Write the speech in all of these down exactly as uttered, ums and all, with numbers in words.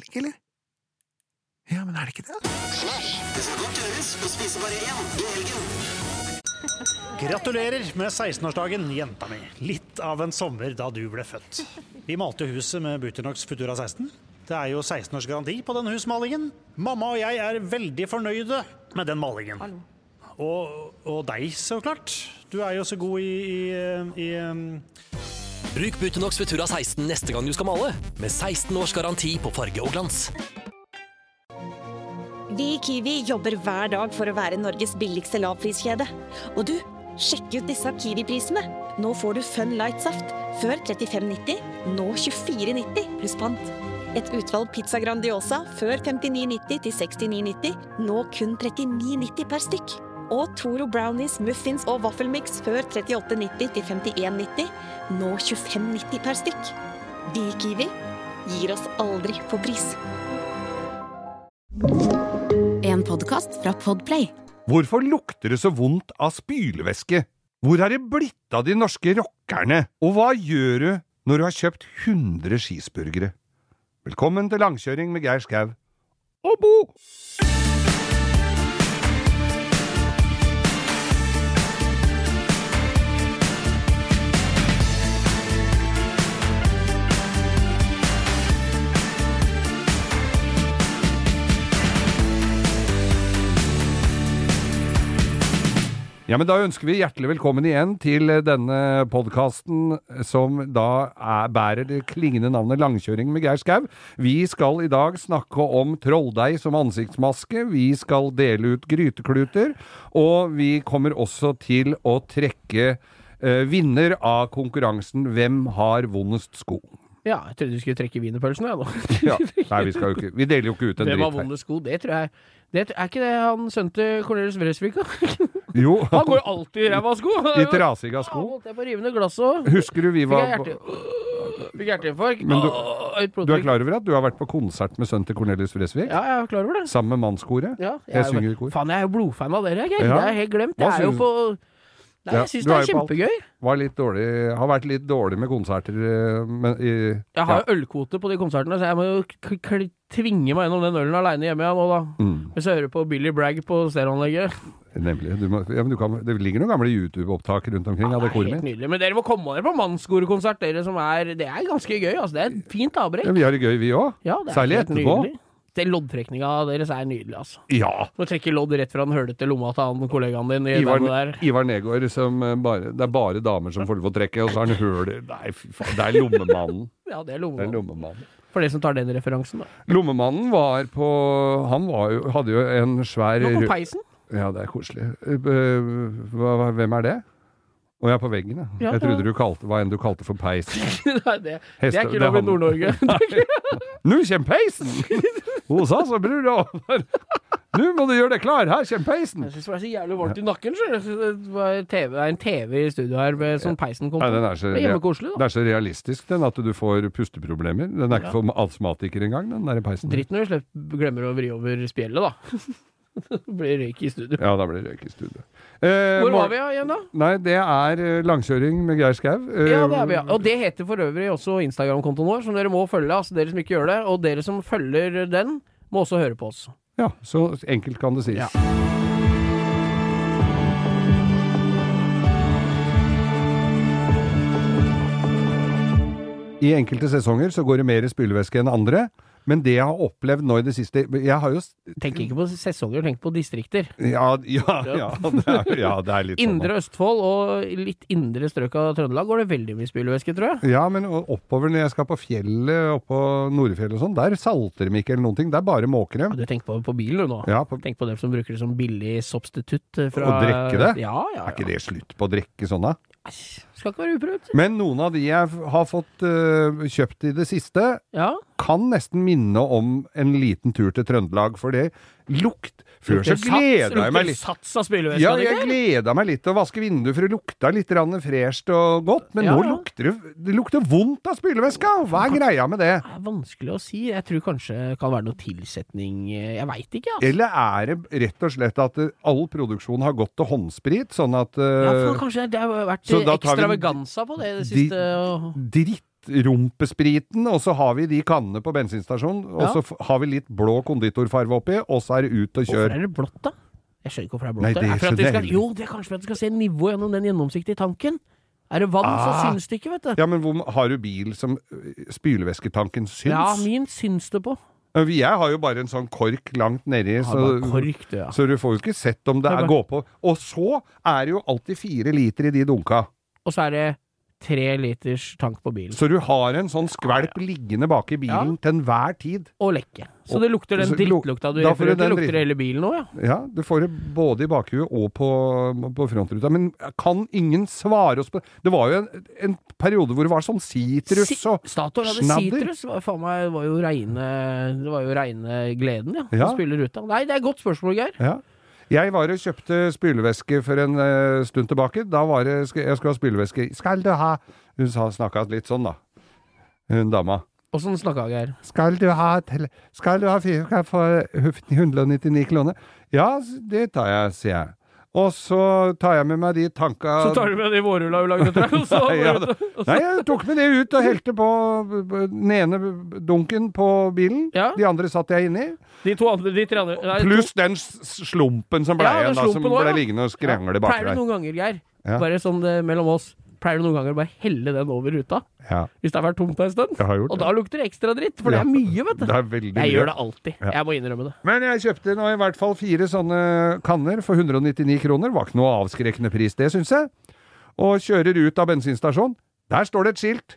ikke, eller? Ja, men er det ikke det? Smash! Det skal godt gjøres å spise bare én i helgen. Gratulerer med seksten-årsdagen, jenta mi. Litt av en sommer da du ble født. Vi malte huset med Buternox Futura seksten. Det er jo seksten års garanti på den husmalingen. Mamma og jeg er veldig fornøyde med den malingen. Og, og deg, så klart. Du er jo så god i... i, i um... Bruk Buternox Futura seksten neste gang du skal male, med seksten års garanti på farge og glans. Vi i Kiwi jobber hver dag for å være Norges billigste lavpriskjede. Og du, sjekk ut disse Kiwi-prisene. Nå får du Fun Light Saft. Før trettifem nitti, nå tjuefire nitti pluss pant. Et utvalg pizza Grandiosa før femtini nitti til sekstini nitti, nå kun trettini nitti per stykk. Og Toro Brownies, Muffins og Waffelmix før trettiåtte nitti til femtien nitti, nå tjuefem nitti per stykk. Vi i Kiwi gir oss aldri på pris. En podcast fra Podplay. Hvorfor lukter det så vondt av spylevæske? Hvor er det blitt av de norske rockerne? Og hva gjør du når du har kjøpt hundre skisburgere? Velkommen til langkjøring med Geir Skau og Bo! Ja, men da ønsker vi hjertelig velkommen igjen til denne podcasten som da er, bærer det klingende navnet Langkjøring med Geir Skau. Vi skal i dag snakke om trolldeig som ansiktsmaske, vi skal dele ut grytekluter, og vi kommer også til å trekke eh, vinner av konkurransen Hvem har vondest sko? Ja, jeg trodde du skulle trekke wienerpølsen, ja, da. Ja, nei, vi skal jo ikke, vi deler jo ikke ut en dritt her. Hvem har vondest sko? Det tror jeg, det, er ikke det han sønnen til Cornelis Vreeswijk? Jo. Han går jo alltid i ræva sko. I trasiga sko. Ja, holdt jeg på rivende glass også. Husker du vi var... Fikk hjerteinfarkt. Men du, du er klar over at du har vært på konsert med sønnen til Cornelis Vreeswijk? Ja, jeg er klar over det. Sammen med mannskoret? Ja. Jeg, jeg synger i kor. Faen, jeg er jo blodfan av dere, Geir. Ja. Det er helt glemt. Det er jo på... Nei, jeg synes ja, det er kjempegøy. Var litt dårlig, har vært litt dårlig med konserter. Men i, jeg har jo ja. ølkvote på de konsertene, så jeg må jo k k tvinge meg gjennom den ølen alene hjemme igjen nå da. Mm. Hvis jeg hører på Billy Bragg på stereoanlegget. Nemlig. Du må, ja, men du kan, det ligger noen gamle YouTube-opptak rundt omkring. Ja, det er helt nydelig. Men dere må komme dere på mannskorekonsert, dere som er, det er ganske gøy, altså. Det er et fint avbrekk. Ja, vi har det gøy, vi også. Ja, det er særlig etterpå. Nydelig. Det loddtrekninga deres er nydelig, altså. Ja. Nå trekker lodd rett fra den hølete lomma til han kollegaen din i Ivar, der. Ivar Negård, som bare, det er bare damer som får lov å trekke, og så har han høl. Nei, fy faen, det er lommemannen. Ja, det er lommemannen. Det er lommemannen. For de som tar den referansen, da. Lommemannen var på, han var jo, hadde jo en svær... Nå på peisen? Ja, det er koselig. Hvem er det? Og jeg er på veggen, ja. Ja, jeg trodde du kalte, hva enn du kalte for peisen. Nei, det, det er ikke lov i Nord-Norge. Nå kommer peisen! Hos oss, bror da. Nå må du gjøre det klar, her kommer peisen. Jeg synes det var så jævlig varmt i nakken, så det var TV, en TV i studio her med sånn peisen kom på. Nei, den er så, det er hjemmekoselig, da. Det er så realistisk, den, at du får pusteproblemer. Den er ikke ja. for astmatiker engang, den der peisen. Dritt når du slipper, glemmer å vri over spjellet, da. Det blir røyk i studio. Ja, da blir det røyk i studio. Eh, Hvor var vi igjen da? Nei, det er langkjøring med Geir Skau. Eh, ja, det er vi, ja. Og det heter for øvrig også Instagram-kontoen vår, som dere må følge, altså dere som ikke gjør det. Og dere som følger den, må også høre på oss. Ja, så enkelt kan det sies. Ja. I enkelte sesonger så går det mer spylevæske enn andre, men det jeg har opplevd nå i det siste, jeg har jo... Tenk ikke på sesonger, tenk på distrikter. Ja, ja, ja, det er, ja, det er litt sånn. Indre Østfold og litt indre strøk av Trøndelag går det veldig mye spylevæske, tror jeg. Ja, men oppover når jeg skal på fjellet, oppå Nordfjell og sånn, der salter de ikke eller noen ting, det er bare måkrem. Ja, du tenker på, på bilen nå. Ja, på... Tenk på dem som bruker det som billig substitutt fra... Å drikke det? Ja, ja, ja. Er ikke det slutt på å drikke sånn da? Skal ikke være uprøvd. Men noen av de jeg har fått uh, kjøpt i det siste, ja. kan nesten minne om en liten tur til Trøndelag, for det lukt... Før så gleda jeg meg litt. Sats av spylevæske? Ja, jeg gleda meg litt til å vaske vinduet, for det lukta litt fresht og godt, men ja. nå lukter det, det lukter vondt av spylevæska. Hva er greia med det? Det er vanskelig å si. Jeg tror kanskje det kan være noe tilsetning. Jeg vet ikke, altså. Eller er det rett og slett at all produksjon har gått til håndsprit, sånn at... Uh, ja, for kanskje det har vært ekstravaganza på det det siste. Dritt rumpespriten, og så har vi de kannene på bensinstasjonen, og Ja. så f- har vi litt blå konditorfarve oppi, og så er det ut og Hvorfor kjør. er det blått da? Jeg skjønner ikke hvorfor det er blått. Nei, det er for at skjønner det jeg skal, heller jo, det er kanskje for at du skal se nivå gjennom den gjennomsiktige tanken. Er det vann, så Ah. syns det ikke, vet du. Ja, men hvor, har du bil som øh, spylevæsketanken syns? Ja, min syns det på. Ja, Jeg har jo bare en sånn kork langt nedi, Ja, så, bare kork, du, ja. så du får jo ikke sett om det Det er er bare- gå på. Og så er det jo alltid fire liter i de dunka. Og så er det tre liters tank på bilen. Så du har en sånn skvelp liggende bak i bilen til enhver tid. Og lekke. Så det lukter den Så lu- drittlukta du da får du refererer til. den Lukter dritt- det hele bilen nå, ja. Ja, du får det både i bakhuet og på, på frontruta. Men kan ingen svare oss på det? var jo en, en periode hvor det var sånn sitrus og Statoil hadde snadder. sitrus. Var, faen meg, det var jo reine, det var jo reine gleden, ja. Ja. Å spille ruta. Nei, det er et godt spørsmål, Geir. Ja. Jeg var og kjøpte spylevæske for en uh, stund tilbake. Da var det, sk- jeg skulle ha spylevæske. Skal du ha Hun sa, snakket litt sånn da. Hun dama. Åssen snakka Geir? Skal du ha, tele- skal du ha fyrkant for hundre og nittini kroner? Ja, det tar jeg, sier jeg. Og så tar jeg med meg de tanka... Så tar du med de vårrulla vi lagde til deg, og så Nei, ja, da- Nei, jeg tok med det ut og helte på b- b- den ene dunken på bilen. Ja. De andre satt jeg inni. De to andre, de tre andre nei, Pluss den s- slumpen som ble Ja, den igjen, da, som slumpen også, ble ja. liggende og to, skrangle Pleier baki du der. noen ganger, Geir, Ja. bare sånn det, mellom oss, pleier du noen ganger bare helle den over ruta? Ja, Hvis det har vært tomt en stund? jeg har gjort Og det. da lukter det ekstra dritt, for Ja. det er mye, vet du. Det er veldig Jeg mye. gjør det alltid. Ja. Jeg må innrømme det. Men jeg kjøpte nå i hvert fall fire sånne kanner for hundre og nittini kroner. Var ikke noe avskrekkende pris, det syns jeg. Og kjører ut av bensinstasjonen. Der står det et skilt.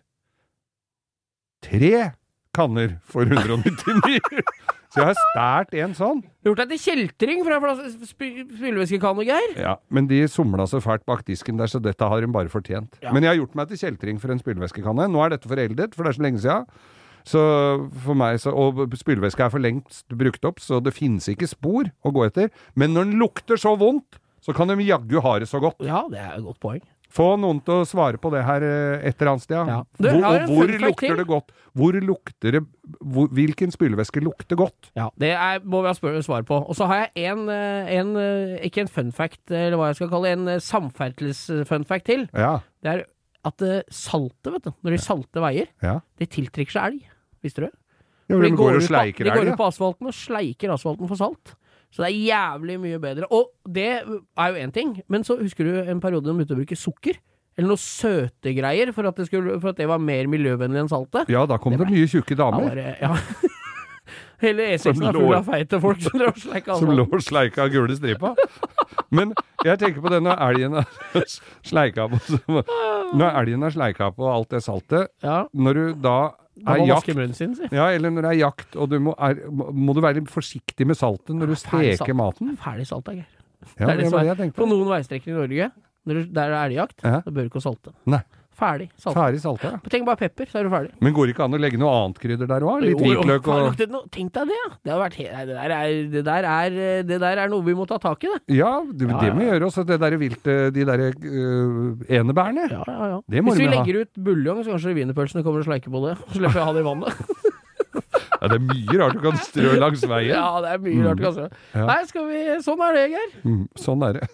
Tre kanner for hundre og nittini. Så jeg har stært en sånn. Du har gjort deg til kjeltring fra flas- sp- spylevæskekanne, Geir. Ja, men de somla så fælt bak disken der, så dette har hun bare fortjent. Ja. Men jeg har gjort meg til kjeltring for en spylevæskekanne. Nå er dette foreldet, for det er så lenge siden. Så for meg så, og spylevæske er for lengst brukt opp, så det finnes ikke spor å gå etter. Men når den lukter så vondt, så kan de jaggu ha det så godt. Ja, det er et godt poeng. Få noen til å svare på det her eh, et eller annet sted. Ja. Du, Hvor, jeg har og en hvor fun fact lukter til. det godt? Hvor lukter det hvor, Hvilken spylevæske lukter godt? Ja, det er, må vi ha spør svar på. Og så har jeg en, eh, en, eh, ikke en fun fact, eller hva jeg skal kalle det, en eh, samferdsels-fun fact til. Ja, Det er at eh, saltet, vet du, når de salter veier, ja. det tiltrekker seg elg. Visste du det? ja For de går og ut på- sleiker De går elg, ut på asfalten og sleiker asfalten for salt. Så det er jævlig mye bedre. Og det er jo én ting, men så husker du en periode de begynte å bruke sukker? Eller noe søte greier, for at det, skulle, for at det var mer miljøvennlig enn saltet? Ja, da kom det, mye tjukke Da damer. var det, ja. Hele E seksen Som er full lå- av feite folk som drar og sleiker Som lå asfalten. og sleika gule stripa. Men jeg tenker på det når elgen har sleika på Når elgen har sleika på alt det saltet, Ja, når du da da er må jakt vaske munnen sin, si. Ja, eller når det er jakt, og du må, er, må må du være litt forsiktig med saltet når du Ferdig salt. steker maten. Ferdig salt, da, Geir. Ja, det er det det som var er. det jeg tenkte På på. noen veistrekninger i Norge, når du, der det er elgjakt, Ja. da bør du ikke salte. Nei. Ferdig salt. Ferdig salta, ja. Tenk bare pepper, så er du ferdig. Men går det ikke an å legge noe annet krydder der òg? Litt Jo, jo, hvitløk faen, og lukter det noe- Tenk deg det, ja. Det, har vært he nei, det, der er, det, der er, det der er noe vi må ta tak i, det. Ja, det, Ja, det må ja. gjøre også. Det der vilte, de derre øh, enebærene. Ja, ja, ja. Det må Hvis vi vi ha. legger ut buljong, så kanskje wienerpølsene kommer og sleiker på det. Så slipper jeg å ha det i vannet. Ja, det er mye rart du kan strø langs veien. Ja, det er mye rart, kanskje. Ja. Nei, skal vi Sånn er det, Geir. Mm, sånn er det.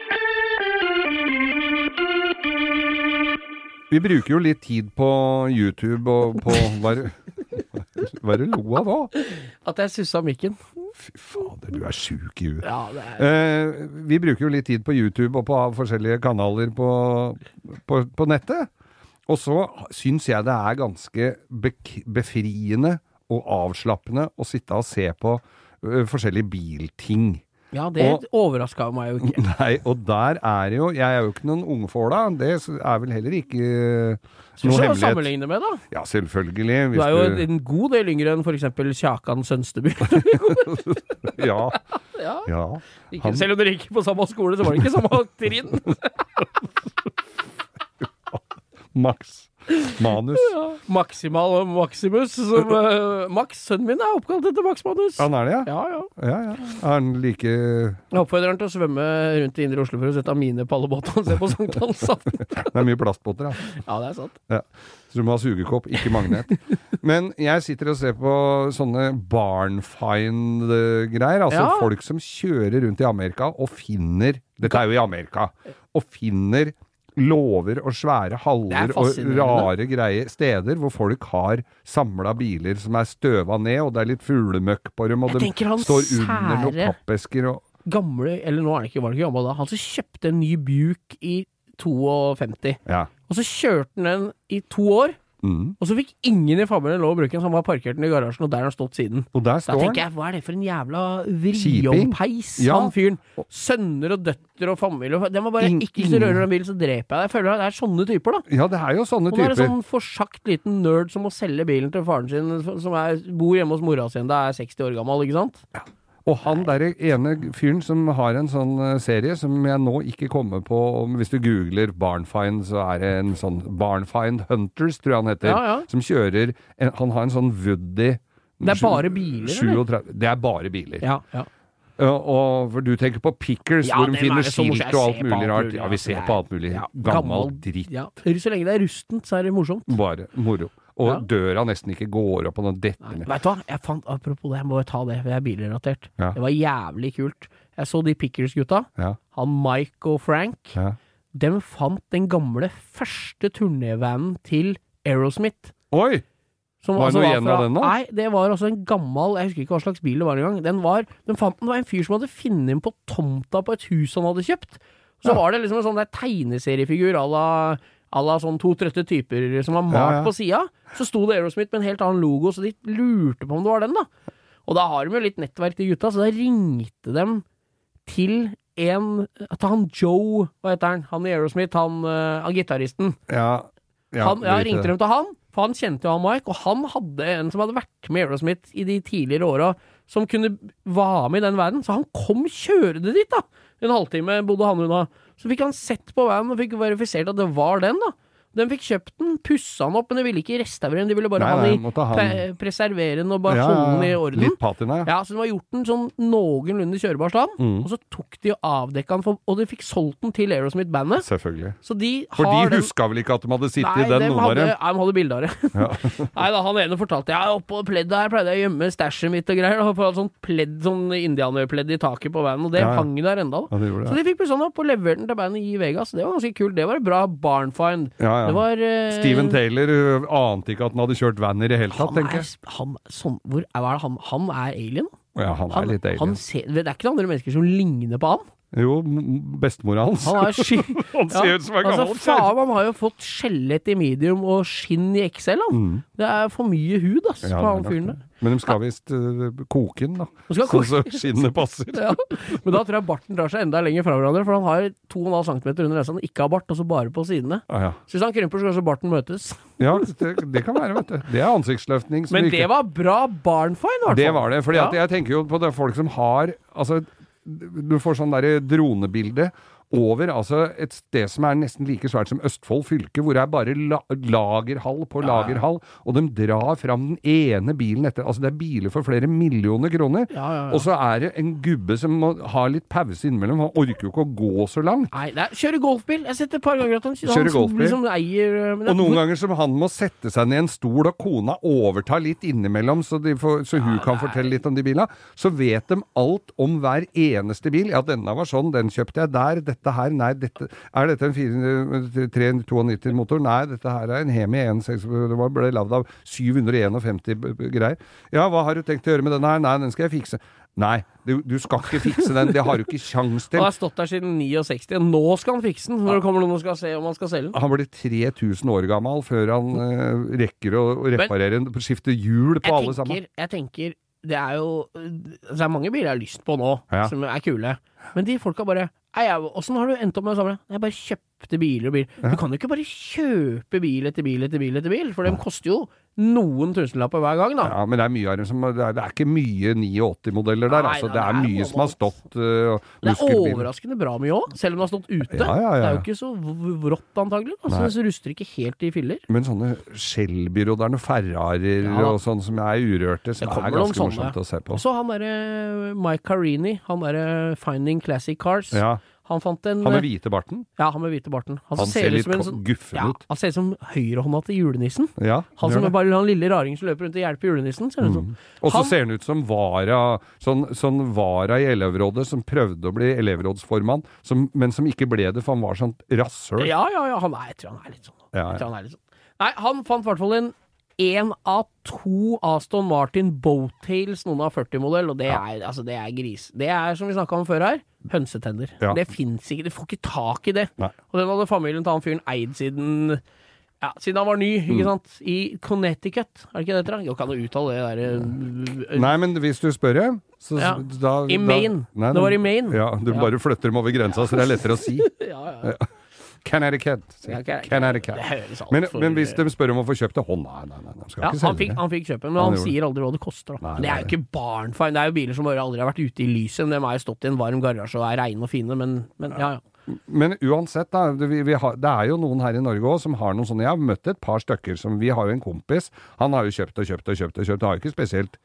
Vi bruker jo litt tid på YouTube og på Hva er det hva er det lo av nå? At jeg sussa mikken. Fy fader, du er sjuk i huet. Ja, det er Eh, vi bruker jo litt tid på YouTube og på forskjellige kanaler på, på, på nettet. Og så syns jeg det er ganske bek- befriende og avslappende å sitte og se på ø, forskjellige bilting. Ja, det Og- overraska meg jo ikke. Nei, og der er jo Jeg er jo ikke noen ungfåla. Det er vel heller ikke ø, Skal noe vi se å hemmelighet. sammenligne med, da. Ja, selvfølgelig. Du Hvis er jo du, en god del yngre enn for eksempel Kjakan Sønsteby. ja, Ja. ja. Ikke, selv om dere gikk på samme skole, så var det ikke samme trinn. Max. Manus. Maximal og Maximus. Som, uh, Max, sønnen min, er oppkalt etter Max Manus. Han er det, ja? Ja, ja. Ja, ja. Er han like Jeg oppfordrer han til å svømme rundt i indre Oslo for å sette mine på alle båtene og se på sankthansaften. Det er mye plastbåter, da. Ja, det er sant. Ja. Så du må ha sugekopp, ikke magnet. Men jeg sitter og ser på sånne barnfind-greier. Altså Ja. folk som kjører rundt i Amerika og finner Dette er jo i Amerika. Og finner låver og svære haller Det er og fascinerende. rare greier, steder hvor folk har samlet biler som er støva ned, og det er litt fuglemøkk på dem, og Jeg de tenker han står under noen sære- pappesker og Gamle, eller nå er det ikke, var det ikke gammel da, han som kjøpte en ny Buick i femtito, ja. og så kjørte han den i to år, Mm. og så fikk ingen i familien lov å bruke den, så han var parkert den i garasjen, og der har han stått siden. Og der Da står tenker han. jeg, hva er det for en jævla Kjiping. vriompeis, Ja. han fyren? Sønner og døtter og familie, og- den var bare, Ing- ikke hvis du rører den bilen, så dreper jeg deg. Jeg føler at det er sånne typer da. Ja, det er jo sånne Og nå er det typer. sånn forsagt liten nerd som må selge bilen til faren sin, som er, bor hjemme hos mora sin, da er seksti år gammel, ikke sant? Og han der ene fyren som har en sånn eh, serie som jeg nå ikke kommer på, om- hvis du googler Barnfind, så er det en sånn Barnfind Hunters, tror jeg han heter, Ja, ja. som kjører, en, han har en sånn Woody. Det er bare biler, eller? syttitre Det er bare biler. Ja, ja. Ja, og for du tenker på Pickers, Ja, hvor de dem finner er det så morsomt. skilt og alt Jeg ser på mulig alt rart. mulig, Ja, vi altså, ser det på er- alt mulig. ja, Gammel dritt. Ja, så lenge det er rustent, så er det morsomt. Bare moro. Og Ja. døra nesten ikke går opp, og noe detter Nei, ned. vet du hva, jeg fant, apropos det, jeg må jo ta det, for jeg er bilrelatert. Ja. Det var jævlig kult. Jeg så de Pickers-gutta, Ja, han Mike og Frank, ja. de fant den gamle første turnévanen til Aerosmith. Oi! Som Var det altså noe igjen av den da? Nei, det var altså en gammel, jeg husker ikke hva slags bil det var engang. Den var, den fant den, det var en fyr som hadde funnet den på tomta på et hus han hadde kjøpt. Så Ja. var det liksom en sånn der tegneseriefigur à la, à la sånn to trøtte typer som var malt Ja, ja. på sida. Så sto det Aerosmith med en helt annen logo, så de lurte på om det var den, da. Og da har de jo litt nettverk, de gutta, så da ringte de til en til han Joe, hva heter han? Han i Aerosmith, han, uh, han gitaristen. Ja, ja, Han, ja, det vet ringte jeg. dem til han, for han kjente jo han Mike, og han hadde en som hadde vært med Aerosmith i de tidligere åra, som kunne være med i den verden, så han kom kjørende dit, da. En halvtime bodde han unna. Så fikk han sett på veien og fikk verifisert at det var den, da. De fikk kjøpt den, pussa den opp, men de ville ikke restaurere den, de ville bare Nei, ha nei, den i, måtte ha pre den. preservere den og bare Ja, holde den i ja, orden. litt patina, ja. Ja, så de har gjort den sånn noenlunde kjørbar stand, Mm. og så tok de og avdekka den, for, og de fikk solgt den til Aerosmith-bandet. Selvfølgelig. Så de For har de den. huska vel ikke at de hadde sittet Nei, i den, dem noen av hadde, dem? nei, de hadde bilde av det. Nei da, han ene fortalte ja, oppå pleddet her pleide jeg å gjemme stashet mitt og greier. Da, for sånn pledd, sånn indianerpledd i taket på vanen, og det Ja, ja. hang der enda. Da. Ja, det gjorde det. Så de fikk sånn opp og leverte den til bandet i Vegas. Det var ganske kult. Det var et bra barnfind. Ja, ja. Det var eh, Steven Taylor ø, ante ikke at han hadde kjørt van i det hele tatt, han tenker er, jeg. han, sånn, hvor, hva er det, han, han er alien? Ja, han er Han, litt alien. han ser, det er ikke noen andre mennesker som ligner på han. Jo, m- bestemora hans. Han er sky... Han ser ut som en gammel altså, faen, han har jo fått skjelett i medium og skinn i X L, han. Mm. Det er for mye hud, ass, Ja, på det er han nok fyren det. der. Men de skal visst ø, koke den, da. De skal Sånn koke- så skinnet passer. Ja. Men da tror jeg barten drar seg enda lenger fra hverandre, for han har to komma fem centimeter under nesa, han ikke har bart, og så bare på sidene. Ah, ja. Så hvis han krymper, så kanskje barten møtes. Ja, det, det kan være, vet du. Det er ansiktsløftning. som Men vi det ikke- var bra barnfine, i hvert fall. Det var det. Fordi at Ja. jeg tenker jo på det folk som har Altså, du får sånn derre dronebilde over altså et sted som er nesten like svært som Østfold fylke, hvor det er bare la lagerhall på lagerhall, og de drar fram den ene bilen etter Altså, det er biler for flere millioner kroner, Ja, ja, ja. og så er det en gubbe som må ha litt pause innimellom. Han orker jo ikke å gå så langt. Nei, det er, kjøre golfbil. Jeg har sett et par ganger at han, Kjøre han som golfbil. liksom eier men Og noen hvor- ganger som han må sette seg ned i en stol, og kona overtar litt innimellom, så, de får, så hun kan fortelle litt om de bilene. Så vet de alt om hver eneste bil. Ja, denne var sånn, den kjøpte jeg der. Dette her, nei, dette er dette en tre to to motor? Nei, dette her er en Hemi en seks, det var- ble lagd av syv hundre femtién b- b- greier. Ja, hva har du tenkt å gjøre med denne her? Nei, den skal jeg fikse. Nei, du, du skal ikke fikse den, det har du ikke sjans til. Han har stått der siden sekstini, og nå skal han fikse den, når det kommer noen og skal se om han skal selge den. Han blir tre tusen år gammel før han eh, rekker å, å reparere en, skifte hjul på Jeg alle sammen. tenker, jeg tenker, det er jo Det er mange biler jeg har lyst på nå, Ja. som er kule. Men de folka bare Ei, jeg, åssen har du endt opp med det samme? Jeg bare kjøpte biler og bil. Du kan jo ikke bare kjøpe bil etter bil etter bil etter bil, for de koster jo noen tusenlapper hver gang, da. Ja, men det er mye av dem som Det er, det er ikke mye åttinueve-modeller der, Nei, altså. nei, Det er det er mye som har normalt. stått uh, Det er overraskende bra mye òg, selv om det har stått ute. Ja, ja, ja. Det er jo ikke så v- vrått, antagelig. Altså, Nei. det ruster ikke helt i filler. Men sånne Shelbyr og det er noen Ferrarier Ja. og sånn som er urørte, som Det er kommer noen ganske sånne. morsomt å se på. Og så han derre Mike Carini, han derre Finding Classic Cars. Ja. Han fant en... Han med hvite barten? Ja, han med hvite barten. Han, han ser litt sånn, guffen ja, ut. Han ser ut som høyrehånda til julenissen. Ja, han som er bare han lille raring som løper rundt og hjelper julenissen. Ser mm. Og så ser han ut som vara, sånn, sånn vara i elevrådet som prøvde å bli elevrådsformann, som, men som ikke ble det, for han var sånn rasshøl. Ja, ja, ja. Han er, jeg tror han er litt sånn. Ja, ja. Jeg tror han er litt sånn. Nei, han fant i hvert fall en en av to Aston Martin Bowtails, noen av førti-modell, og det, ja. er, altså, det er gris. Det er, som vi snakket om før her, hønsetender. Ja. Det finnes ikke, du får ikke tak i det. Nei. Og den hadde familien til han fyren eid siden, ja, siden han var ny, ikke mm. sant? I Connecticut, er det ikke det etter? Jo, kan du uttale det der? Uh, nei, men hvis du spør jeg, så ja. da... I Maine. Da, nei, det var i Maine. Ja, du ja. bare flytter dem over grensa, så det er lettere å si. ja, ja. ja. Connecticut. Connecticut. Men, men hvis de spør om å få kjøpt det, hånd, nei, nei, nei, skal ja, ikke selge han fikk, det. Han fikk kjøpe, men han, han sier aldri hva det koster. Da. Nei, det er jo ikke barnfeil, det er jo biler som bare aldri har vært ute i lyset, de har jo stått i en varm garasje og er reine og fine, men, men ja, ja. Men uansett da, vi, vi har, det er jo noen her i Norge også som har noen sånne, jeg har møtt et par stykker, som vi har jo en kompis, han har jo kjøpt og kjøpt og kjøpt og kjøpt, han har jo ikke spesielt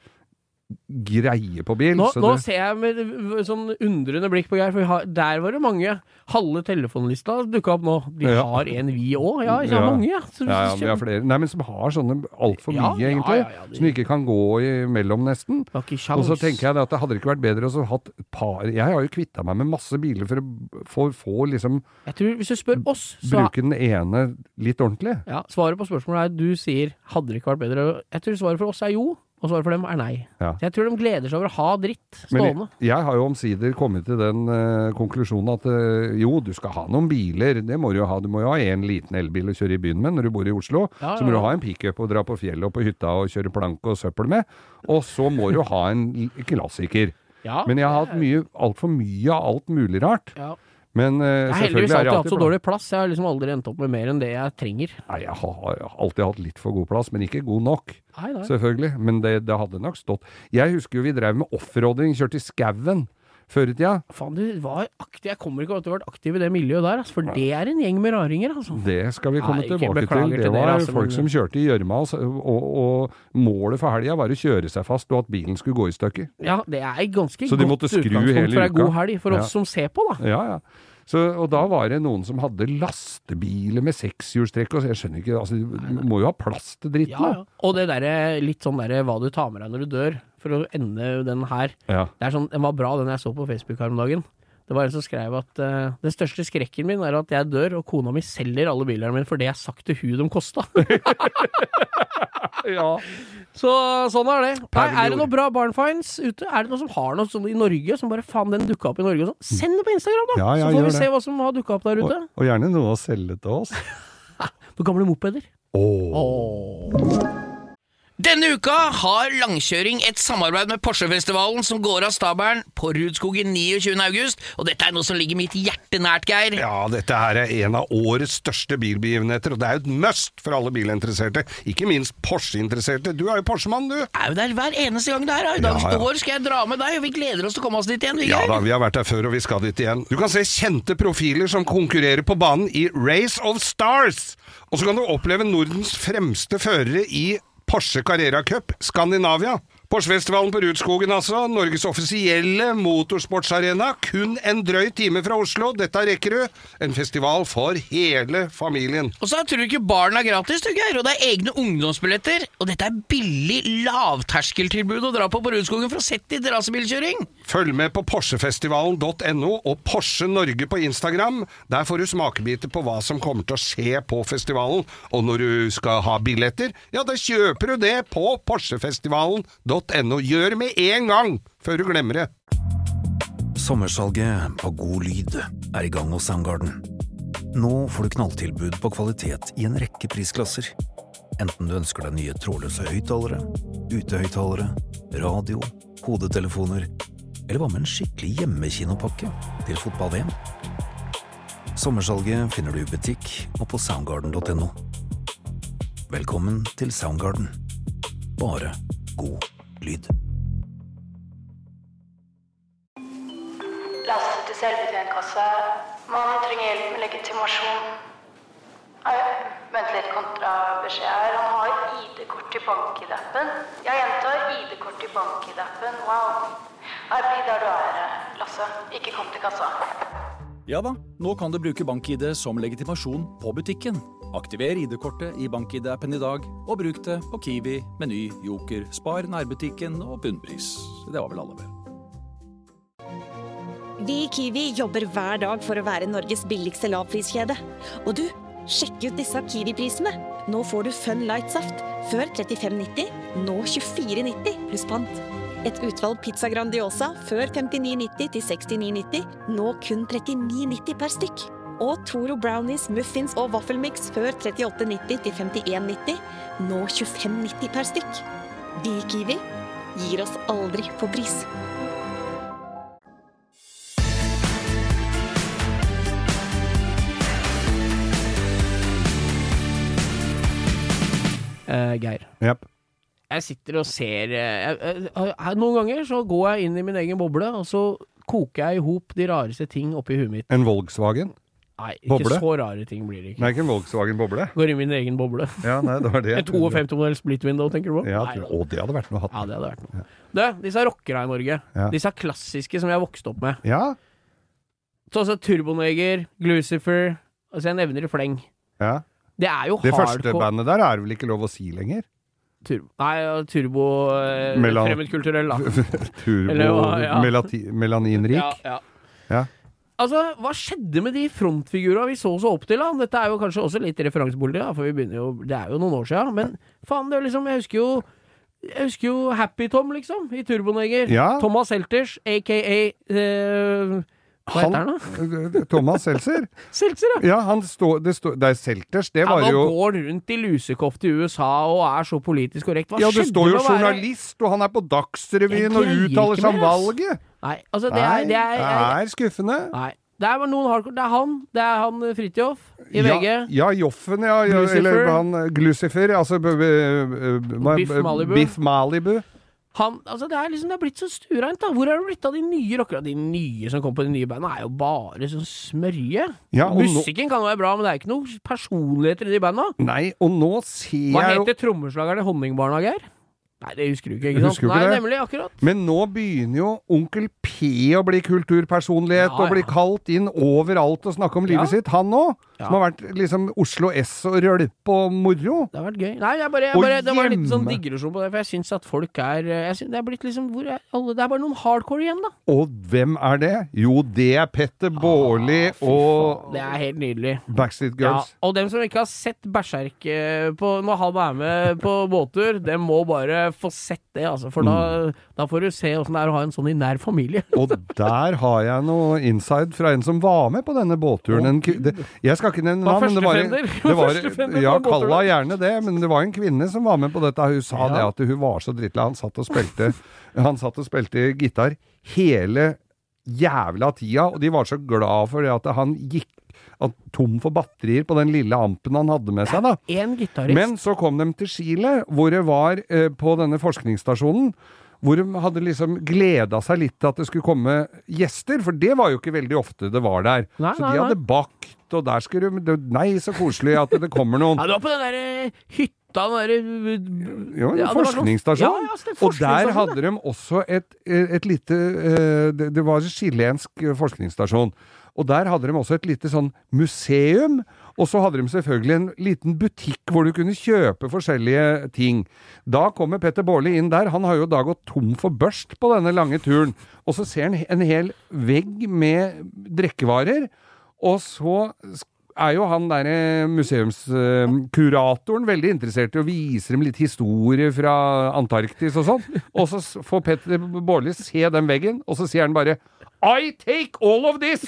greie på bil. Nå, nå det... ser jeg med sånn undrende blikk på Geir, for har, der var det mange halve telefonlista dukket opp nå. De ja. har en vi også, ja, ikke ja. mange, ja. Så, ja, ja, vi har flere. Nei, men som har sånne alt for ja, mye, egentlig. Ja, ja, ja, de... Som ikke kan gå imellom nesten. Og så tenker jeg at det hadde ikke vært bedre å ha et par... Jeg har jo kvittet meg med masse biler for å få liksom... Jeg tror, hvis du spør oss... Så... Bruke den ene litt ordentlig. Ja, svaret på spørsmålet er, du sier, hadde det ikke vært bedre? Jeg tror svaret for oss er jo. Og svaret for dem er nei. Ja. Jeg tror de gleder seg over å ha dritt stående. Men jeg, jeg har jo omsider kommet til den uh, konklusjonen at uh, jo, du skal ha noen biler. Det må du jo ha. Du må jo ha en liten elbil å kjøre i byen med når du bor i Oslo. Ja, så må ja. du ha en pick-up og dra på fjellet og på hytta og kjøre plank og søppel med. Og så må du ha en klassiker. Ja, Men jeg har hatt mye, alt for mye av alt mulig rart. Ja. Men uh, jeg har heldigvis alltid, alltid hatt så dårlig plass. Jeg har liksom aldri endt opp med mer enn det jeg trenger. Nei, jeg har alltid hatt litt for god plass, men ikke god nok. Nei, nei. Selvfølgelig. Men det, det hadde nok stått. Jeg husker jo vi drev med offroading, kjørte i skauen før i tida. Faen, du var aktiv. Jeg kommer ikke til å ha vært aktiv i det miljøet der, altså, for ja. det er en gjeng med raringer, altså. Det skal vi komme nei, tilbake til. Det var dere, altså, folk men... som kjørte i gjørma, og, og, og målet for helga var å kjøre seg fast, og at bilen skulle gå i stykker. Ja, det er ganske så godt utgangspunkt for en god helg, for oss ja. som ser på, da. Ja, ja. Så, og da var det noen som hadde lastebiler med sekshjulstrekk, og jeg skjønner ikke, altså, du må jo ha plass til dritten. Ja, ja. Og det der, litt sånn der, hva du tar med deg når du dør, for å ende den her. Ja. Det er sånn, den var bra, den jeg så på Facebook her om dagen. Det var en som skrev at uh, den største skrekken min er at jeg dør, og kona mi selger alle bilene mine, for det jeg har sagt til hun de kosta. ja. Så sånn er det. Nei, er det noe bra barnfinds ute? Er det noe som har noe sånn i Norge, som bare faen den dukket opp i Norge og sånn? Send det på Instagram da, ja, ja, så får vi se hva som har dukket opp der ute. Og, og gjerne noe å selge til oss. På gamle mopeder. Åh. Åh. Denne uka har Langkjøring et samarbeid med Porsche-festivalen som går av stabelen på Rudskogen niogtyvende august, og dette er noe som ligger mitt hjerte nært, Geir. Ja, dette her er en av årets største bilbegivenheter, og det er jo et must for alle bilinteresserte, ikke minst Porsche-interesserte. Du er jo Porsche-mann, du. Er jo der hver eneste gang det er, i dag ja, ja. år skal jeg dra med deg, og vi gleder oss til å komme oss dit igjen, vi, Geir. Ja da, vi har vært der før, og vi skal dit igjen. Du kan se kjente profiler som konkurrerer på banen i Race of Stars, og så kan du oppleve Nordens fremste førere i Porsche Carrera Cup Skandinavia. Porsche-festivalen på Rudskogen, altså. Norges offisielle motorsportsarena. Kun en drøy time fra Oslo. Dette rekker du. En festival for hele familien. Og så tror du ikke barn er gratis, du, Geir. Og det er egne ungdomsbilletter. Og dette er billig lavterskeltilbud å dra på på Rudskogen for å sette i rasebilkjøring. Følg med på Porsche-festivalen punktum no og Porsche Norge på Instagram. Der får du smakebiter på hva som kommer til å skje på festivalen. Og når du skal ha billetter, ja, da kjøper du det på Porsche-festivalen punktum no. Gjør med en gang, før du glemmer det. Sommersalget på God Lyd er i gang hos Soundgarden. Nå får du knalltilbud på kvalitet i en rekke prisklasser. Enten du ønsker deg nye trådløse høyttalere, utehøyttalere, radio, hodetelefoner, eller hva med en skikkelig hjemmekinopakke til fotball-V M. Sommersalget finner du i butikk og på soundgarden punktum no. Velkommen til Soundgarden. Bare god lyd. Lastet til selvbetjentkasse. Man trenger hjelp med legitimasjon. Nei, vent litt, kontrabeskjed her. Han har I D-kort i bank-I-D-appen. Jeg gjentar I D-kort i bank-I-D-appen. Wow. Her blir der du er, Lasse. Ikke kom til kassa. Ja da, nå kan du bruke BankID som legitimasjon på butikken. Aktiver I D-kortet I BankID-appen I dag, og bruk det på Kiwi, Meny, Joker, Spar, nærbutikken og bunnpris. Det var vel alle vel. Vi I Kiwi jobber hver dag for å være Norges billigste lavpriskjede. Og du, sjekk ut disse Kiwi-prisene. Nå får du Fun Light-saft, før trettifem nitti, nå tjuefire nitti pluss pant. Et utvalg pizza Grandiosa, før femtini nitti til sekstini nitti, nå kun trettini nitti per stykk. Og Toro Brownies, Muffins og Waffelmix, før trettiåtte nitti til femtien nitti, nå tjuefem nitti per stykk. Vi I Kiwi gir oss aldri på pris. Uh, Geir. Yep. Jeg sitter og ser jeg, jeg, jeg, Noen ganger så går jeg inn I min egen boble, og så koker jeg ihop de rareste ting oppi huet mitt. En Volkswagen? Nei, ikke boble? Så rare ting blir det ikke. Nei, ikke en Volkswagen-boble? Går I min egen boble. Ja, nei, det var det. En femtito modell split window, tenker du på? Ja, nei, å, det hadde vært noe hatt. Ja, det hadde vært noe. Ja. Det, disse rockere I Norge, ja. Disse klassiske som jeg vokste opp med. Ja. Så også Turboneger, Glucifer, altså jeg nevner I fleng. Ja. Det er jo det hardcore. Det første bandet der er vel ikke lov å si lenger? Turbo, nei, turbo eh, Melan... fremmedkulturell da. turbo, Eller, ja. melati... melaninrik. Ja, ja. Ja. Altså, hva skjedde med de frontfigurene vi så så opp til da? Dette er jo kanskje også litt referanseboldig da, for vi begynner jo, det er jo noen år siden, men faen, det er liksom, jeg husker jo jeg husker jo Happy Tom liksom, I Turboneger. Ja. Thomas Selters, a k a eh, hva han, heter han da? Thomas Seltzer. Seltzer, ja. Ja, han stå, det, stå, det er Selters, det var han jo... Han går rundt I lusekofte I U S A og er så politisk korrekt. Hva ja, det står jo være... journalist, og han er på Dagsrevyen og uttaler seg om valget. Nei, altså det er... Det er, det er skuffende. Nei, det er noen hardcore. Det er han, det er han Fritjof I ja, V G. Ja, Joffen, ja. Eller han Glucifer, altså... Biff Malibu. Biff Malibu. Han, altså det er liksom, det er blitt så stureint da. Hvor er det blitt av de nye rockere? De nye som kom på de nye bandene er jo bare sånn smørje. Ja, musikken no... kan jo være bra, men det er ikke noen personligheter I de bandene. Nei, og nå ser Hva jeg heter trommeslageren I Honningbarna, Geir? Nei, det husker du ikke, ikke sant? Nei, det? Nemlig, akkurat. Men nå begynner jo Onkel P å bli kulturpersonlighet, ja, ja. Og bli kalt inn overalt og snakke om livet ja. Sitt. Han nå, ja. Som har vært liksom Oslo S og rølp og moro. Det har vært gøy. Nei, jeg bare, jeg bare, det var litt sånn digresjon på det, for jeg synes at folk er, jeg synes, det er blitt liksom, hvor er alle, det er bare noen hardcore igjen da. Og hvem er det? Jo, det er Petter Baarli ah, og... Det er helt nydelig. Backstreet Girls. Ja, og dem som ikke har sett Berserk på, når han er med på båttur, dem må bare få sett det, altså, for mm. da, da får du se hvordan det er å ha en sånn I nær familie. Og der har jeg noe inside fra en som var med på denne båtturen. En, det, jeg skal ikke nevne navn, men det var, det var ja, kalla gjerne det, men det var en kvinne som var med på dette. Hun sa ja. Det at hun var så drittlig. Han satt og spilte, han satt og spilte gitar hele jævla tida, og de var så glad for det at han gikk tom for batterier på den lille ampen han hadde med seg da. En gitarist. Men så kom de til Chile, hvor det var eh, på denne forskningsstasjonen, hvor de hadde liksom gledet seg litt til at det skulle komme gjester, for det var jo ikke veldig ofte det var der. Nei, så nei, de hadde nei. Bakt, og der skulle de, nei, så koselig at det kommer noen. Ja, det var på den der hytta, den der... Jo, en ja, forskningsstasjon. Ja, ja, og der hadde de også et, et lite, det, det var en chilensk forskningsstasjon. Og der hadde de også et lite sånn museum, og så hadde de selvfølgelig en liten butikk hvor du kunne kjøpe forskjellige ting. Da kommer Petter Baarli inn der, han har jo da gått tom for børst på denne lange turen, og så ser han en hel vegg med drikkevarer, og så er jo han der museumskuratoren veldig interessert I å vise dem litt historie fra Antarktis og sånn, og så får Petter Baarli se den veggen, og så sier han bare I take all of this!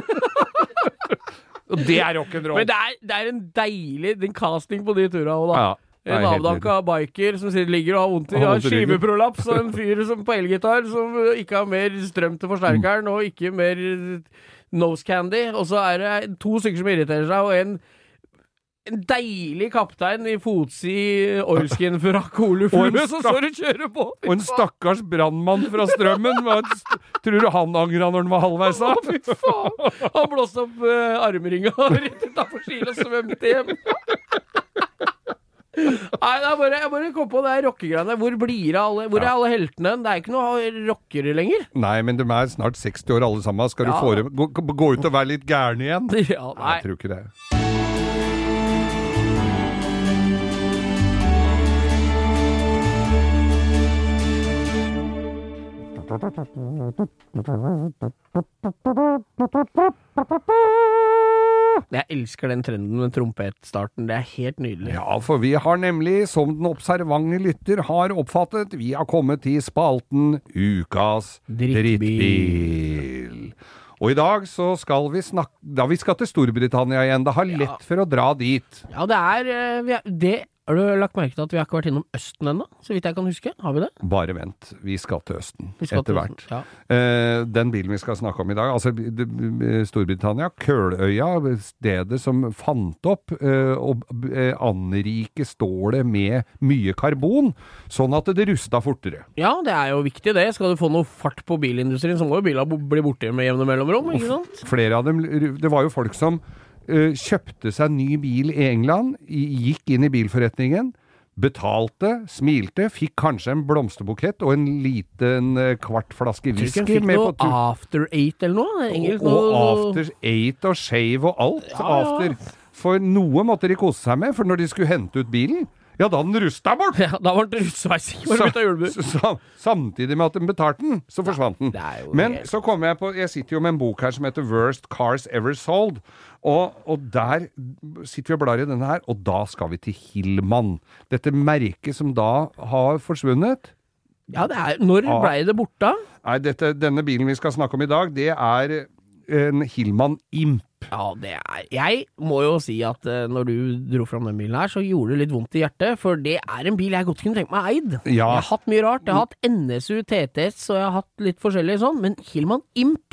Og det er rock'n'roll. Men det er, det er en deilig den casting på de turene også, da. Ja, en avdanka biker som ligger og har vondt I, har skiveprolaps, og en fyr som på elgitar som ikke har mer strøm til forsterkeren, mm. og ikke mer nose candy, og så er det to stykker som irriterer seg, og en en deilig kaptein I fotsi oilskin-frakk oluflue som står og kjører på. Og en stakkars brandmann fra strømmen. Tror du han angret når han var halvveis av? Å, fy faen. Han blåste opp uh, armringa rett utenfor skil og svømte hjem. Nei, det er bare, jeg bare kom på det her rockegreiene. Hvor blir det alle, hvor er alle heltene? Det er ikke noe rockere lenger. Nei, men de er snart seksti år alle sammen. Skal du Ja. få dem, gå, gå ut og være litt gærne igjen? Ja, nei. Jeg tror ikke det. Jeg elsker den trenden med trompetstarten. Det er helt nydelig. Ja, for vi har nemlig, som den observante lytter har oppfattet, vi har kommet til spalten Ukas Drittbil. drittbil. Og i dag så skal vi snakke, da vi skal til Storbritannia igjen, det har lett for å dra dit. Ja, det er, eh, vi er det, Har du lagt merke til at vi har ikke vært innom Østen ennå? Så vidt jeg kan huske. Har vi det? Bare vent, vi skal til Østen Vi skal etter til hvert. Østen, ja. Eh, den bilen vi skal snakke om i dag, altså b- d- Storbritannia, Køløya, stedet som fant opp eh, og eh, anrike stålet med mye karbon, sånn at det rusta fortere. Ja, det er jo viktig det. Skal du få noe fart på bilindustrien, så må jo bilen bli borte med jevne mellomrom, ikke sant? Flere av dem, det var jo folk som uh, kjøpte seg ny bil i England, i- gikk inn i bilforretningen, betalte, smilte, fikk kanskje en blomsterbukett og en liten uh, kvart flaske Jeg tror ikke whisky han fikk med noe på tur. After Eight eller noe. Det er engelsk, Og, og noe- after eight og shave og alt Ja, ja. after. For noe måtte de kose seg med, for når de skulle hente ut bilen, ja, da hadde den rusta bort! Ja, da var det russveising. Bare bytta hjulbur. Så- så- Samtidig med at de betalte den, så forsvant den. jo Men helt- så kom jeg på, jeg sitter jo med en bok her som heter Worst Cars Ever Sold, og, og der sitter vi og blar i denne her, og da skal vi til Hillman. Dette merket som da har forsvunnet. Ja, det er, når Ja. ble det borte? Nei, dette, denne bilen vi skal snakke om i dag, det er en Hillman Imp. Ja, det er Jeg må jo si at uh, når du dro fram den bilen her, så gjorde det litt vondt i hjertet, for det er en bil jeg godt kunne tenkt meg eid. Ja. Jeg har hatt mye rart. Jeg har hatt N S U, T T S, og jeg har hatt litt forskjellig sånn, men Hillman Imp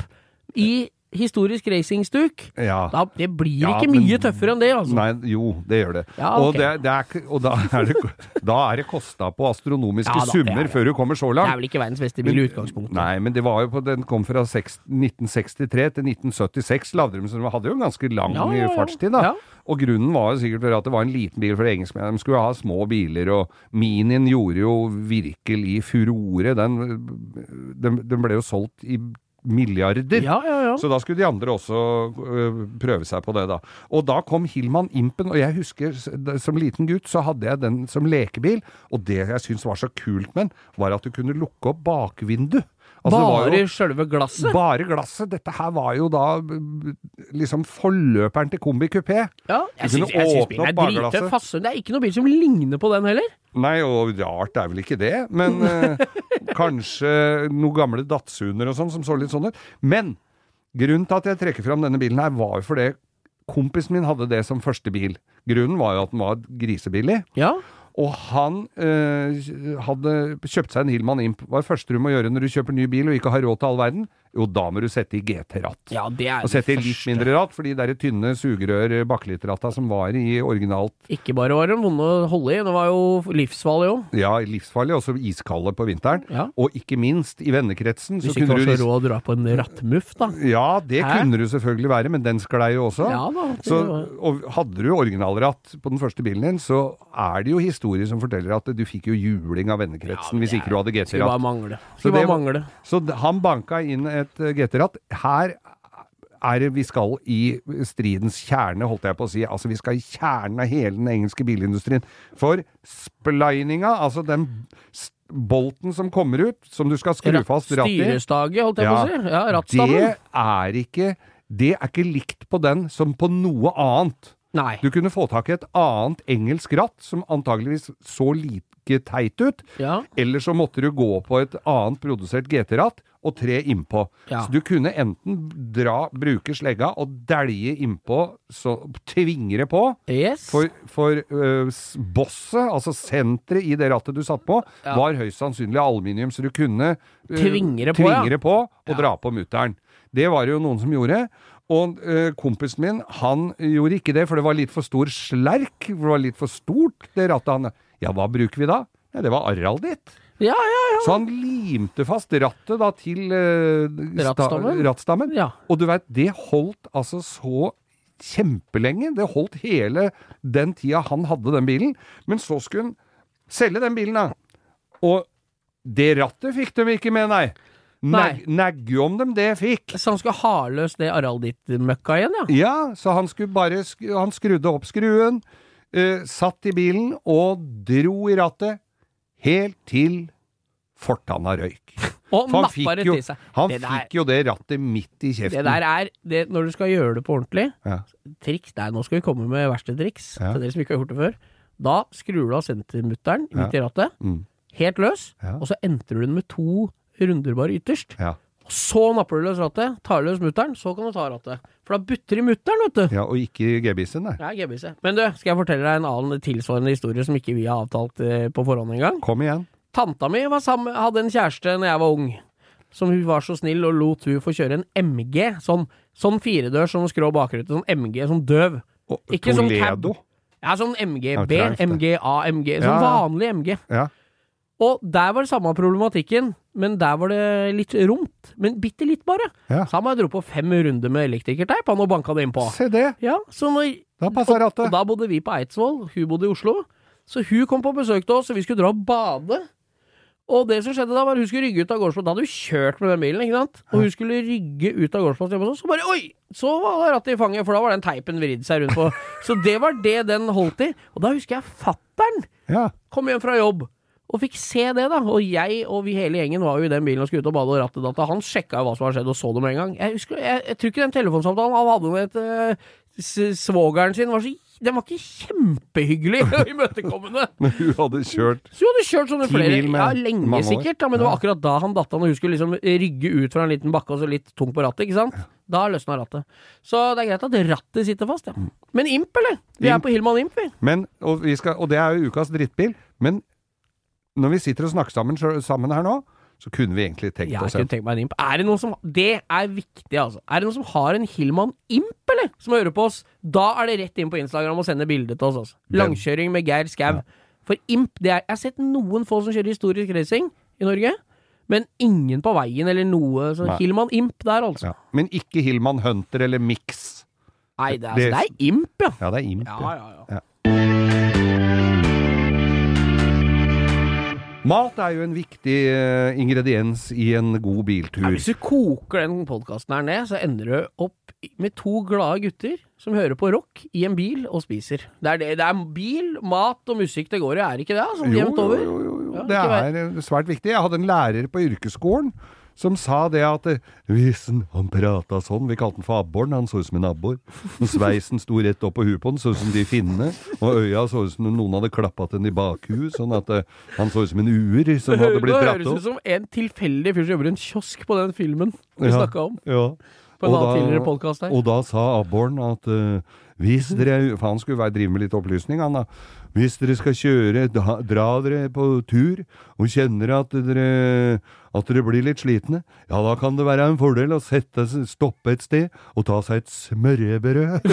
i historisk racingstuk, Ja. da, det blir Ja, ikke men- mye tøffere enn det, altså. Nei, jo, det gjør det. Ja, og, ok. det, det er, ikke- og da er det, da er det kosta på astronomiske Ja, da, det er summer det. før du kommer så langt. Det er vel ikke verdens beste bil i utgangspunktet. Nei, men det var jo på, den kom fra seks- nitten sekstitre til nitten syttiseks, lagde de, så de hadde jo en ganske lang Ja, ja, ja. fartstid da. Ja. Og grunnen var jo sikkert for at det var en liten bil for engelskmenn. De skulle ha små biler, og Minien gjorde jo virkelig furore. Den, den, den ble jo solgt i milliarder. Ja, ja, ja. Så da skulle de andre også øh, prøve seg på det da. Og da kom Hillman Impen, og jeg husker s- d- som liten gutt så hadde jeg den som lekebil, og det jeg syntes var så kult med den, var at du kunne lukke opp bakvindu. Altså, det var Bare jo- sjølve glasset? Bare glasset. Dette her var jo da b- b- liksom forløperen til kombi kupé. Ja, jeg syns, jeg syns bilen er drittøff. Fasse. Det er ikke noe bil som ligner på den heller. Nei, og rart er vel ikke det, men eh, kanskje noen gamle Datsuner og sånn som så litt sånn ut. Men grunnen til at jeg trekker fram denne bilen her var jo fordi kompisen min hadde det som første bil. Grunnen var jo at den var grisebillig. Ja. Og han eh, hadde kjøpt seg en Hillman Imp. Hva er det første du må gjøre når du kjøper ny bil og ikke har råd til all verden? Jo, da må du sette i G T-ratt. Ja, det er Og sette i det litt første. mindre ratt, fordi det er tynne sugerør bakelitratta som var i originalt. Ikke bare var de vonde å holde i, det var jo livsfarlig òg. Ja, livsfarlig, også iskalde på vinteren. Ja. Og ikke minst i vennekretsen. Hvis så ikke kunne du du var så rå å dra på en rattmuff, da. Ja, det Hæ? kunne du selvfølgelig være, men den sklei jo også. Ja da, det så, var- og hadde du originalratt på den første bilen din, så er det jo historier som forteller at du fikk jo juling av vennekretsen hvis ikke du hadde Skulle bare G T-ratt. mangle. Så, Skulle det bare var- mangle. så d- han banka inn et eh, G T-ratt. Her er det vi skal i stridens kjerne, holdt jeg på å si. Altså, vi skal i kjernen av hele den engelske bilindustrien. For splininga, altså den s- bolten som kommer ut, som du skal skru fast ratt i. Styrestaget, holdt jeg på å si. Ja, rattstammen. Det er ikke Det er ikke likt på den som på noe annet. Nei. Du kunne få tak i et annet engelsk ratt som antageligvis så like teit ut, Ja. eller så måtte du gå på et annet produsert G T-ratt og tre innpå. Ja. Så du kunne enten dra, bruke slegga og dælje innpå, så tvinge det på. Yes. For, for øh, s- bosset, altså senteret i det rattet du satt på, Ja. var høyst sannsynlig aluminium, så du kunne øh, Tvinge det på, tvinge ja. det på og dra på mutteren. Det var det jo noen som gjorde. Og øh, kompisen min, han gjorde ikke det, for det var litt for stor slerk, for det var litt for stort, det rattet han. Ja, hva bruker vi da? Ja, det var Arald ditt. Ja, ja, ja. Så han limte fast rattet da til øh, sta- Rattstammen? rattstammen. Ja. Og du vet, det holdt altså så kjempelenge. Det holdt hele den tida han hadde den bilen. Men så skulle han selge den bilen, da. Og det rattet fikk de ikke med, nei. Nag, Nagge om dem, det fikk. Så han skulle ha løs det Aralditt-møkka igjen, ja? Ja, så han skulle bare, han skrudde opp skruen, uh, satt i bilen og dro i rattet helt til fortanna røyk. Og han nappa det jo, til seg. Han det der, fikk jo det rattet midt i kjeften. Det der er, det, når du skal gjøre det på ordentlig, ja. triks, der, nå skal vi komme med verste triks, ja. til dere som ikke har gjort det før. Da skrur du av sentermutteren midt i rattet, mm. helt løs, ja. og så entrer du den med to runder bare ytterst. Ja. Og så napper du løs rattet, tar løs mutteren, så kan du ta rattet. For da butter i mutteren, vet du. Ja, og ikke G-bisen, nei. Ja, G-bisen. Men du, skal jeg fortelle deg en annen tilsvarende historie som ikke vi har avtalt eh, på forhånd en gang? Kom igjen. Tanta mi var sammen, hadde en kjæreste når jeg var ung, som hun var så snill og lot hun få kjøre en M G, sånn, sånn firedørs som skrå bakrute, sånn M G, sånn døv. Og, ikke Toledo. Sånn cab. Ja, sånn M G B, ja, M G A, M G, sånn ja, ja. vanlig M G. Ja. Og der var det samme problematikken, men der var det litt romt, men bitte litt bare. Ja. Så han bare dro på fem runder med elektrikerteip, han og banka det inn på. Se det. Ja, så når, da passer rattet. Og, og da bodde vi på Eidsvoll, hun bodde i Oslo, så hun kom på besøk til oss, så vi skulle dra og bade. Og det som skjedde da var at hun skulle rygge ut av gårdsplass. Da hadde hun kjørt med den bilen, ikke sant? Og hun skulle rygge ut av gårdsplass, så bare, oi! Så var rattet i fanget, for da var den teipen vridd seg rundt på. Så det var det den holdt i. Og da husker jeg fatteren ja. kom hjem fra jobb, og fikk se det da. Og jeg og vi hele gjengen var jo i den bilen og skulle ut og bade, og rattet data. Han sjekket jo hva som hadde skjedd og så det med en gang. Jeg husker, jeg, jeg tror ikke den telefonsamtalen han hadde med et uh, svågeren sin var så den var ikke kjempehyggelig og imøtekommende. Men hun hadde kjørt Så hun hadde kjørt sånne flere, ja, lenge år. sikkert, da, men det var akkurat da han datta når hun skulle liksom rygge ut fra en liten bakke og så litt tung på rattet, ikke sant? Da løsna rattet. Så det er greit at rattet sitter fast, ja. Men Imp, eller? Vi er på Hillman Imp, vi. Men, og, vi skal, og det er jo ukas drittbil, men når vi sitter og snakker sammen, sammen her nå, så kunne vi egentlig tenkt ja, oss en. Tenkt meg en Imp. Er det noen som, det er viktig altså, er det noen som har en Hillman Imp, eller? Som hører på oss, da er det rett inn på Instagram og sende bildet til oss altså. Langkjøring med Geir Skau. Ja. For Imp, det er, jeg har sett noen få som kjører historisk racing i Norge, men ingen på veien eller noe, så Nei. Hillman Imp der altså. Ja. Men ikke Hillman Hunter eller Mix. Nei, det er, det, altså, det er Imp, ja. Ja, det er Imp, ja. ja, ja, ja. ja. Mat er jo en viktig uh, ingrediens i en god biltur. Ja, hvis du koker den podcasten her ned, så ender du opp med to glade gutter som hører på rock i en bil og spiser. Det er, det, det er bil, mat og musikk det går i, er ikke det? Sånn jevnt over? Jo, jo, jo, jo. Ja, det er svært viktig. Jeg hadde en lærer på yrkesskolen som sa det at hvis han pratet sånn, vi kalte han for abbor, han så ut som en abbor. Og sveisen sto rett opp på huet på den, så ut som de finne, og øya så ut som noen hadde klappet den i bakhuet, sånn at uh, han så ut som en uer som hadde blitt dratt opp. Det høres ut som en tilfeldig fyr som jobber i en kiosk på den filmen vi ja, snakket om. Ja. På en annen tidligere podcast her. Og da sa abboren at uh, hvis dere, for han skulle være drive med litt opplysning, han da, hvis dere skal kjøre, da, dra dere på tur, og kjenner at dere, at dere blir litt slitne, ja, da kan det være en fordel å sette, stoppe et sted, og ta seg et smørrebrød.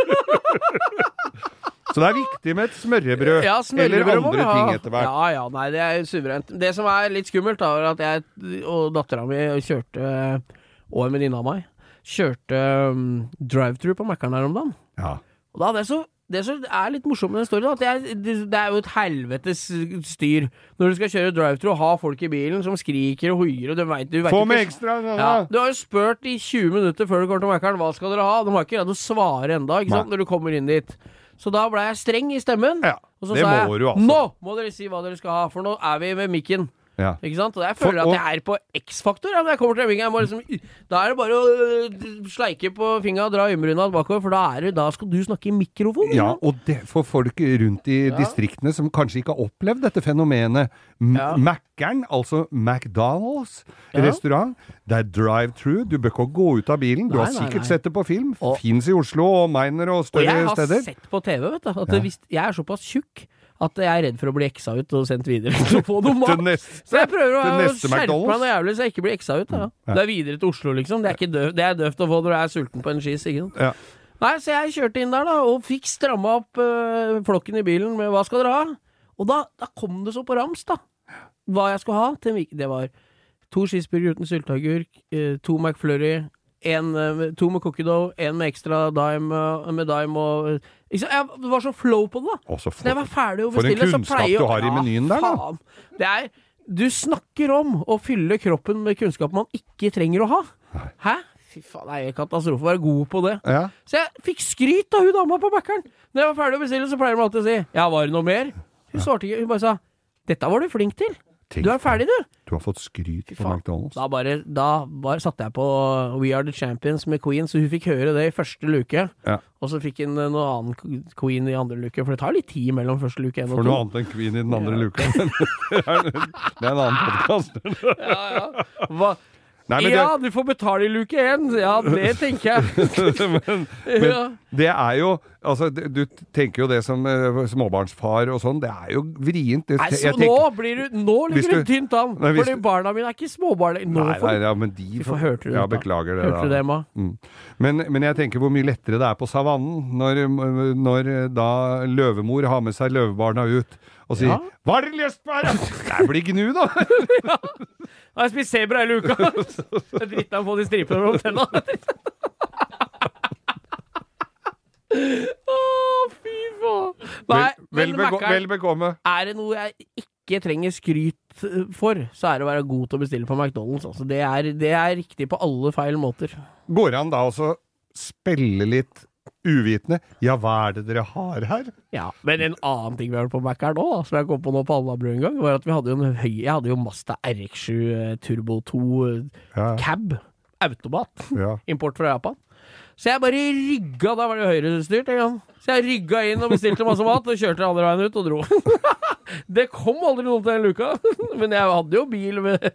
Så det er viktig med et smørrebrød, ja, smørrebrød eller andre ting etter hvert. Ja, ja, nei, det er suverent. Det som er litt skummelt da, er at jeg og datteren min kjørte, og en venninne av meg, kjørte um, drive-thru på Mækkern her om dagen. Ja. Og da det så, det så er litt morsomt med den storyen, at det er, det, det er jo et helvetes styr. Når du skal kjøre drive-thru og ha folk i bilen som skriker og hoier, og du vet, du vet Få ikke, med ekstra! Ja. Ja, du har jo spurt i tjue minutter før du går til Mækkern, hva skal dere ha? De har ikke redd å svare enda, ikke sant, når du kommer inn dit. Så da ble jeg streng i stemmen. Ja, og så det sa må jeg, du altså. Nå må dere si hva dere skal ha, for nå er vi med mikken. Ja. Ikke sant? Og jeg føler For, og, at jeg er på X-faktor ja, når jeg kommer til Emmingen. Jeg må liksom, da er det bare å uh, sleike på fingra og dra øyenbrynene bakover, for da, er det, da skal du snakke i mikrofon. Ja, og det, for folk rundt i ja. distriktene som kanskje ikke har opplevd dette fenomenet, ja. Mækkern, altså McDonald's ja. restaurant, det er drive-thru, du bør ikke gå ut av bilen, du nei, har sikkert nei, nei. sett det på film, og, finnes i Oslo og Miner og større steder. Og jeg har steder. sett på T V, vet du, at ja. hvis, jeg er såpass tjukk, at jeg er redd for å bli eksa ut og sendt videre til å få noe mat. neste, så jeg prøver å skjerpe McDonald's. meg noe jævlig så jeg ikke blir eksa ut. Da. Ja. Det er videre til Oslo, liksom. Det er, ikke døv, det er døvt å få når du er sulten på en skis, ikke sant? Ja. Nei, så jeg kjørte inn der da, og fikk stramma opp øh, flokken i bilen med hva skal dere ha? Og da, da kom det så på rams, da. Hva jeg skulle ha. Til, det var to cheeseburger uten sylteagurk, øh, to McFlurry, en, to med cookie dough, en med ekstra dime, med dime og ikke sant? Jeg, det var så flow på det da. Også Så da jeg var ferdig å for en bestille, så kunnskap pleier du har i menyen der, da. faen. Det er, du snakker om å fylle kroppen med kunnskap man ikke trenger å ha. Hæ? Fy faen, det er en katastrofe å være god på det. Ja. Så jeg fikk skryt av hun dama på backeren. Når jeg var ferdig å bestille, så pleier de alltid å si, ja, var det noe mer? Hun svarte ikke, hun bare sa, dette var du flink til. Tenk, Du er ferdig, du. Du har fått skryt på McDonald's. Da bare, da bare satte jeg på We Are The Champions med Queen, så hun fikk høre det i første luke. Ja. Og så fikk hun noe annen Queen i andre luke, for det tar litt tid mellom første luke en og For to. noe annet enn Queen i den andre luka. Det er en annen podcast. Ja, ja. Hva? Nei, men ja, det... du får betale i luke én. Ja, det tenker jeg. men, men Ja. det er jo altså, du tenker jo det som uh, småbarnsfar og sånn, det er jo vrient. Det, Nei, så jeg nå tenker- blir du Nå Hvis ligger du du- tynt an. Nei, hvis Fordi du- barna mine er ikke småbarn. Nå Nei, får nei, du ja, men de Fy faen, hørte du ja, det da? beklager det Hørte da. du det, Ma? Mm. Men, men jeg tenker hvor mye lettere det er på savannen når, når da løvemor har med seg løvebarna ut og sier, Ja. hva har dere lyst på her? Det blir gnu da. Ja. Jeg har spist sebra hele uka. Det er dritt av å få de stripene om tenna. Åh, fy faen. Nei, Vel, vel, men begå, Mackeren, vel bekomme. er det noe jeg ikke trenger skryt for, så er det å være god til å bestille på McDonald's. Altså, det, er, det er riktig på alle feil måter. Går det an da også spille litt uvitende? Ja, hva er det dere har her? Ja, men en annen ting vi har på Mac her nå, da, som jeg kom på nå på Alnabru en gang, var at vi hadde jo en høy, jeg hadde jo Mazda R X sju Turbo to Ja. Cab, automat, Ja. import fra Japan. Så jeg bare rygga, da var det jo høyrestyrt en gang. Så jeg rygga inn og bestilte masse mat, og kjørte andre veien ut og dro. Det kom aldri noen til den luka, men jeg hadde jo bil med...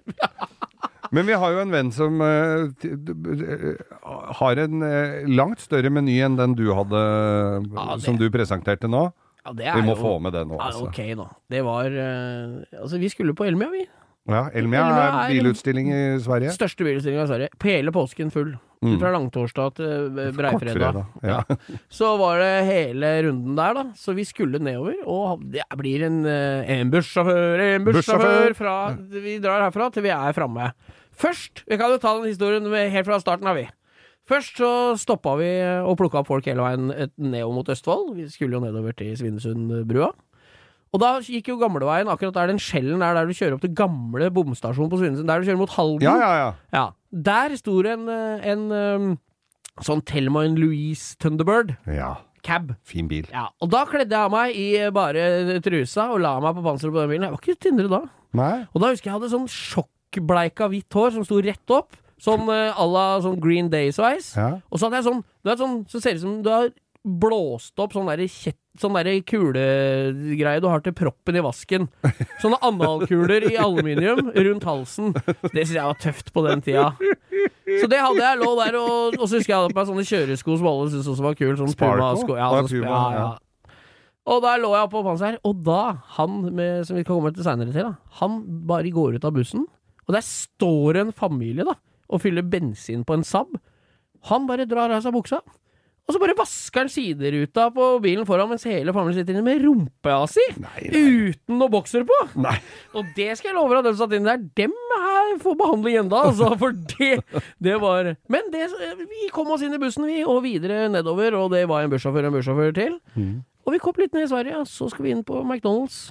Men vi har jo en venn som uh, t- d- har en uh, langt større meny enn den du hadde, Ja, det- som du presenterte nå. Ja, det er Vi må jo- få med det nå, Ja, altså. ok nå. Det var... eh, altså, vi skulle på Elmia, vi. Ja, Elmia Elmia er er- bilutstilling i Sverige. Største bilutstillingen i Sverige. På hele påsken full. Mm. Fra langtorsdag til eh, breifredag. Kortfredag, ja. Så var det hele runden der, da. Så vi skulle nedover, og det blir en, eh, en bussjåfør, en bussjåfør Bussjåfør. fra Vi drar herfra til vi er framme. Først, vi kan jo ta den historien med, helt fra starten av, vi. Først så stoppa vi og plukka opp folk hele veien et- nedover mot Østfold. Vi skulle jo nedover til Svinesundbrua. Og da gikk jo gamleveien akkurat der den skjellen er der du kjører opp til gamle bomstasjonen på Svinesund, der du kjører mot Halden. Ja, ja, ja. Ja, der sto det en, eh, en um, sånn Thelma and Louise Thunderbird Ja, cab. fin bil. Ja, og da kledde jeg av meg i bare trusa og la meg på panseret på den bilen. Jeg var ikke tynnere da. Nei. Og da husker jeg hadde sånn sjokkbleika hvitt hår som sto rett opp, sånn uh, à la sånn Green Day-sveis. Ja. Og så hadde jeg sånn, du vet sånn, så ser det ut som du har blåst opp sånn der kjett, sånn der kulegreie du har til proppen i vasken. Sånne analkuler i aluminium rundt halsen. Det synes jeg var tøft på den tida. Så det hadde jeg, lå der, og, og så husker jeg hadde på meg sånne kjøresko som alle syntes også var kul, sånn Sparko? Puma-sko. Ja, Ja, sånn, Puma, ja, ja. ja. Og der lå jeg på panser, og da, han med, som vi kan komme til senere til, da, han bare går ut av bussen, og der står en familie da, og fyller bensin på en Saab. Han bare drar av seg buksa, og så bare vasker han sideruta på bilen foran, mens hele familien sitter inne med rumpea si, uten noe bokser på. Nei. Og det skal jeg love deg, dem satt inne der, dem her får behandling enda, altså, for det, det var... Men det, vi kom oss inn i bussen, vi, og videre nedover, og det var en bussjåfør, en bussjåfør til. Mm. Og vi kom litt ned i Sverige, så skal vi inn på McDonald's.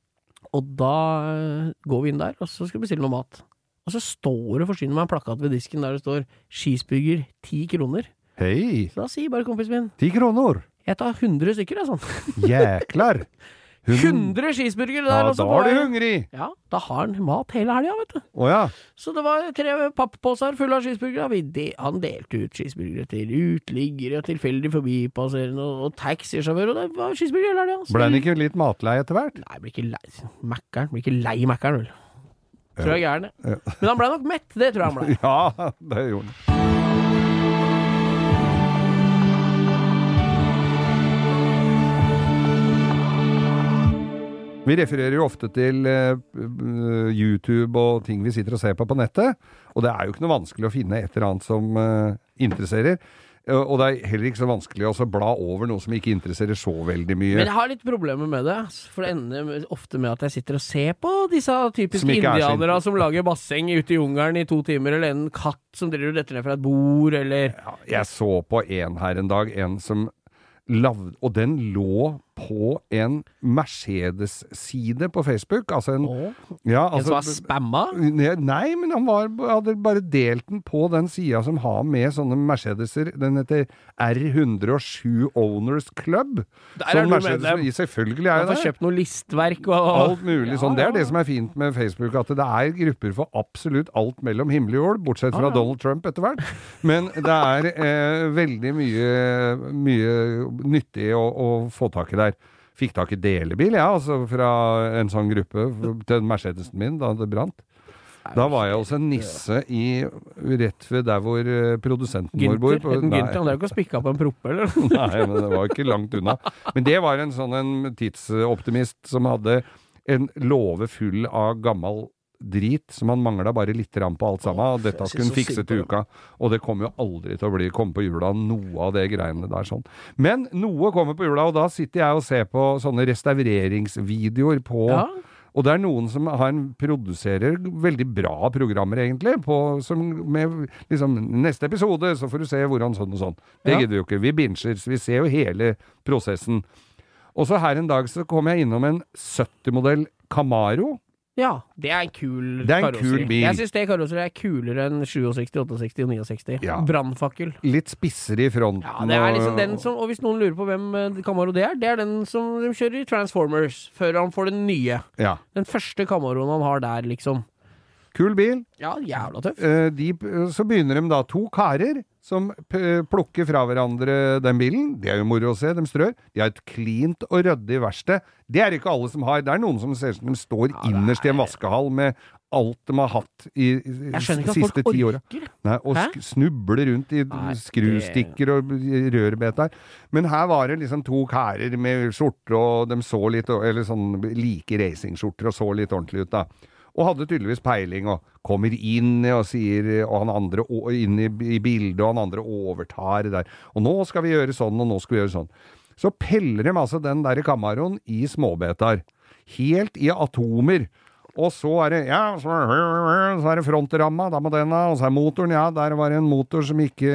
Og da eh, går vi inn der, og så skal vi bestille noe mat. Og så står det forsynet meg en plakat ved disken der det står «Cheeseburger, ti kroner». Hei, Så da sier bare kompisen min, ti kroner. jeg tar hundre stykker, jeg, sånn. Jæklar. Hun- hundre cheeseburger der. Ja, altså, da på er du vei. hungrig. Ja, da har han mat hele helga, vet du. Åja. Så det var tre papppåser fulle av cheeseburgere. Vi de, han delte ut cheeseburgere til utliggere, tilfeldig forbipasserende og, og taxisjåfør, og det var cheeseburger hele helga. Ble han ikke litt matlei etter hvert? Nei, blir ikke lei. Mackeren, blir ikke lei Mackeren, vel. Tror jeg er gærne. Ja. Men han ble nok mett, det tror jeg han ble. Ja, det gjorde han. Vi refererer jo ofte til uh, YouTube og ting vi sitter og ser på på nettet, og det er jo ikke noe vanskelig å finne et eller annet som uh, interesserer. Og det er heller ikke så vanskelig å bla over noe som ikke interesserer så veldig mye. Men jeg har litt problemer med det, for det ender ofte med at jeg sitter og ser på disse typiske indianere som lager basseng ute i jungelen i to timer, eller en katt som driver og detter ned fra et bord, eller... Ja, jeg så på en her en dag, en som lavde, og den lå på en Mercedes-side på Facebook, altså en... Åh, ja, en altså, som var spamma? Nei, men han var, hadde bare delt den på den siden som har med sånne Mercedeser, den heter R hundre og sju Owners Club. Der er sånn du Mercedes, med dem. Selvfølgelig er Man det får det. kjøpt noe listverk og... Alt mulig ja, sånn. Det er ja. det som er fint med Facebook, at det er grupper for absolutt alt mellom himmel og jord, bortsett fra Ja, ja. Donald Trump etter hvert. Men det er eh, veldig mye, mye nyttig å, å få tak i der. Fikk tak i delebil, ja, altså fra en sånn gruppe til Mercedesen min da det brant. Da var jeg hos en nisse i, rett ved der hvor produsenten vår bor. Gynter, en Gynter, han er jo ikke å spikke opp en proppe, eller? Nei, men det var ikke langt unna. Men det var en sånn en tidsoptimist som hadde en låve full av gammel drit, som han manglet bare litt rann på alt sammen, og dette skulle han fikse til uka. Og det kommer jo aldri til å bli, komme på jula noe av det greiene der sånn. Men noe kommer på jula, og da sitter jeg og ser på sånne restaureringsvideoer på, Ja. og det er noen som har en, produserer veldig bra programmer egentlig, på, som med liksom, neste episode så får du se hvordan sånn og sånn. Det Ja. gidder vi jo ikke, vi binger, så vi ser jo hele prosessen. Og så her en dag så kom jeg innom en sytti-modell Camaro. Ja, det er en kul Det er en karosseri. kul bil. Jeg synes det karosseri er kulere enn sekstisju, sekstiåtte og sekstini. Ja. Brannfakkel. Litt spissere i fronten. Ja, det er liksom den som, og hvis noen lurer på hvem eh, Camaro det er, det er den som de kjører i Transformers, før han får den nye. Ja. Den første Camaroen han har der, liksom. Kul bil. Ja, jævla tøff. Eh, de, så begynner de da to karer som p- plukker fra hverandre den bilen. Det er jo moro å se, de strør. De har et cleant og ryddig verksted. Det er ikke alle som har. Det er noen som ser ut som de står innerst i en vaskehall med alt de har hatt i i Jeg skjønner ikke at siste folk ti åra. orker. Nei, og Hæ? sk snubler rundt i Nei, skrustikker og rørbet der. Men her var det liksom to karer med skjorter, og de så litt, eller sånn like racingskjorter, og så litt ordentlig ut da. Og hadde tydeligvis peiling, og kommer inn og sier, og han andre å- inn i, i bildet, og han andre overtar det der. Og nå skal vi gjøre sånn, og nå skal vi gjøre sånn. Så peller de altså den der Camaroen i småbetar. Helt i atomer. Og så er det, ja, så, så er det frontramma, da må den ha, og så er motoren, ja, der var det en motor som ikke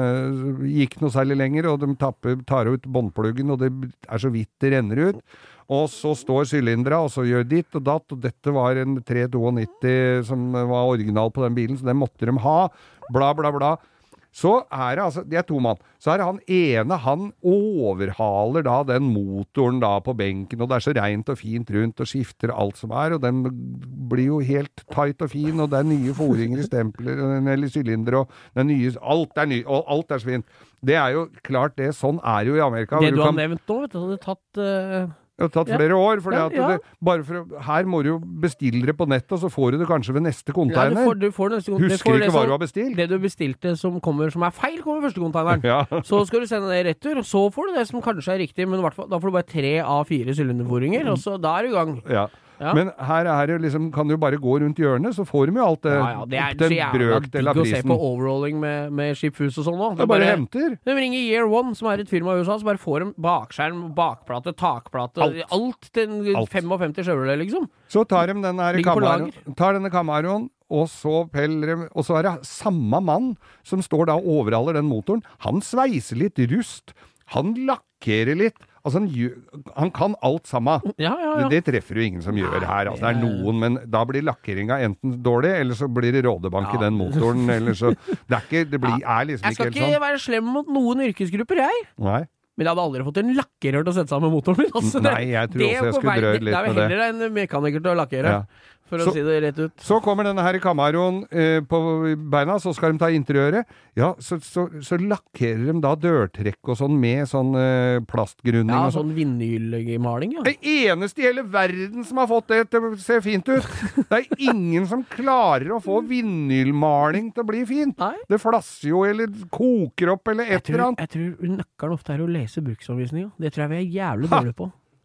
gikk noe særlig lenger, og de tapper, tar ut båndpluggen, og det er så vidt det renner ut. Og så står sylindra, og så gjør ditt og datt, og dette var en tre nittito som var original på den bilen, så den måtte de ha, bla bla bla. Så er det altså, det er to mann, så er det han ene, han overhaler da den motoren da på benken, og det er så rent og fint rundt, og skifter alt som er, og den blir jo helt tight og fin, og det er nye foringer i stempler, eller sylinder, og det er nye, alt er ny, og alt er så fint. Det er jo klart det, sånn er jo i Amerika. Det du har kan, nevnt nå, vet du, hadde tatt... Uh... det har tatt Ja. flere år, fordi Ja, at ja. det, bare for, å- her må du jo bestille det på nettet, og så får du det kanskje ved neste Ja, du container. får, du får neste, du Husker får ikke det hva som- du har bestilt. Det du bestilte som kommer som er feil, kommer i første containeren. Ja. Så skal du sende det i retur, og så får du det som kanskje er riktig, men i hvert fall, da får du bare tre av fire sylinderforinger, og så da er du i gang. Ja. Ja. Men her er det liksom, kan du bare gå rundt hjørnet, så får de jo alt det, Ja, ja, det er opp til så en jævla brøkdel av digg å se prisen. på overrolling med, med skipfus og sånn nå. Det er bare henter. De ringer Year One, som er et firma i U S A, så bare får de bakskjerm, bakplate, takplate, alt, Alt. til en Alt. femtifem Chevrolet, liksom. Så tar de den her Ligger på Camaroen, tar denne Camaroen, og så peller de, og så er det samme mann som står da og overhaler den motoren. Han sveiser litt rust, han lakkerer litt, altså han, gjør, han kan alt sammen. Ja, ja, ja. Det, det treffer jo ingen som gjør her, altså det er noen, men da blir lakkeringa enten dårlig, eller så blir det rådebank Ja. i den motoren, eller så, det er ikke, det blir, er liksom Jeg skal ikke ikke helt sånn. være slem mot noen yrkesgrupper, jeg. Nei. Men jeg hadde aldri fått en lakkerer til å sette sammen med motoren min. Altså, det- Nei, jeg tror det også jeg på skulle vei- drøyd det- litt med det. Det er jo heller en mekaniker til å lakkere, Ja. for å Så- si det rett ut. Så kommer denne her Camaroen eh, på beina, så skal de ta interiøret. Ja, så, så, så lakkerer de da dørtrekk og sånn med sånn eh, plastgrunning Ja, og sånn. sånn vinylmaling, ja. Det eneste i hele verden som har fått det til å se fint ut. Det er ingen som klarer å få vinylmaling til å bli fint. Nei. Det flasser jo, eller koker opp, eller Jeg et eller tror, annet. jeg tror nøkkelen ofte er å lese bruksanvisninga. Det tror jeg vi er jævlig dårlige på.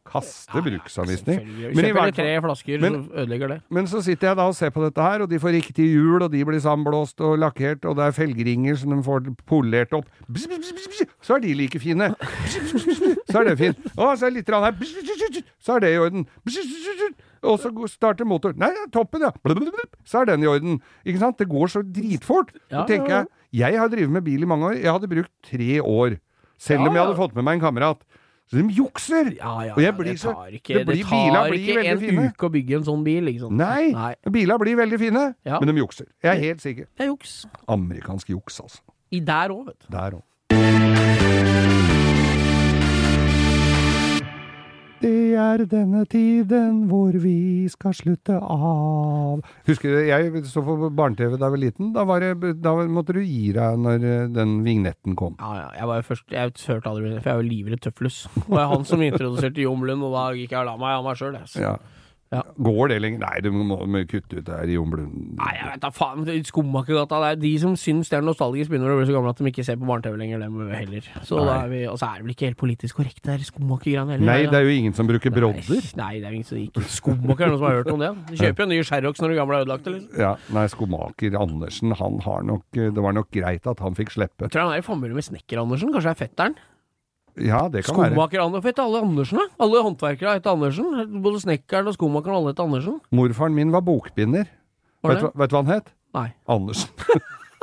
kaste bruksanvisning. Men i hvert fall tre flasker, men, så ødelegger det. Men så sitter jeg da og ser på dette her, og de får riktig hjul, og de blir samblåst og lakkert, og det er felgringer som de får polert opp. Så er de like fine. Så er det fint. Å, så er det litt rann her. Så er det i orden. Og så starter motor. Nei, toppen, ja. Så er den i orden. Ikke sant? Det går så dritfort. Så tenker jeg, jeg har drivet med bil i mange år. Jeg hadde brukt tre år. Selv om jeg hadde fått med meg en kamerat. Så de jukser! Ja, ja, og jeg blir det tar ikke, så, det blir, det tar blir ikke en fine. uke å bygge en sånn bil, ikke sant? Nei, Nei. biler blir veldig fine, ja. men de jukser. Jeg er helt sikker. Det er juks. Amerikansk juks, altså. I der også, vet du. Der også. Det er denne tiden hvor vi skal slutte av. Husker du, jeg så på barne-T V da jeg var liten, da, var det, da måtte du gi deg når den vignetten kom. Ja, ja, jeg var jo først, jeg hørte aldri, for jeg var jo livredd Tøflus. Det var han som introduserte Jon Blund, og da gikk jeg og la meg av meg selv. Ja. Ja. Går det lenger? Nei, du må, må kutte ut det her i Jon Blund. Nei, jeg vet da faen, Skomakergata, det er de som synes det er nostalgisk begynner å bli så gamle at de ikke ser på barne-T V lenger, dem heller. Så da er vi, og så er det vel ikke helt politisk korrekt det her skomakergreiene heller. Nei, det er jo ingen som bruker brodder. Nei, nei, det er ingen som ikke. Skomaker er noen som har hørt om det. Du kjøper jo en ny Sherrox når du gamle er ødelagt, eller? Ja, nei, skomaker Andersen, han har nok, det var nok greit at han fikk slippe. Jeg tror han er i familie med Snekker Andersen, kanskje er fetteren? Ja, det kan skomaker Andersen, for alle Andersen da? Alle håndverkere heter Andersen, både Snekkeren og skomakeren alle heter Andersen. Morfaren min var bokbinder. Vet du hva han het? Nei. Andersen.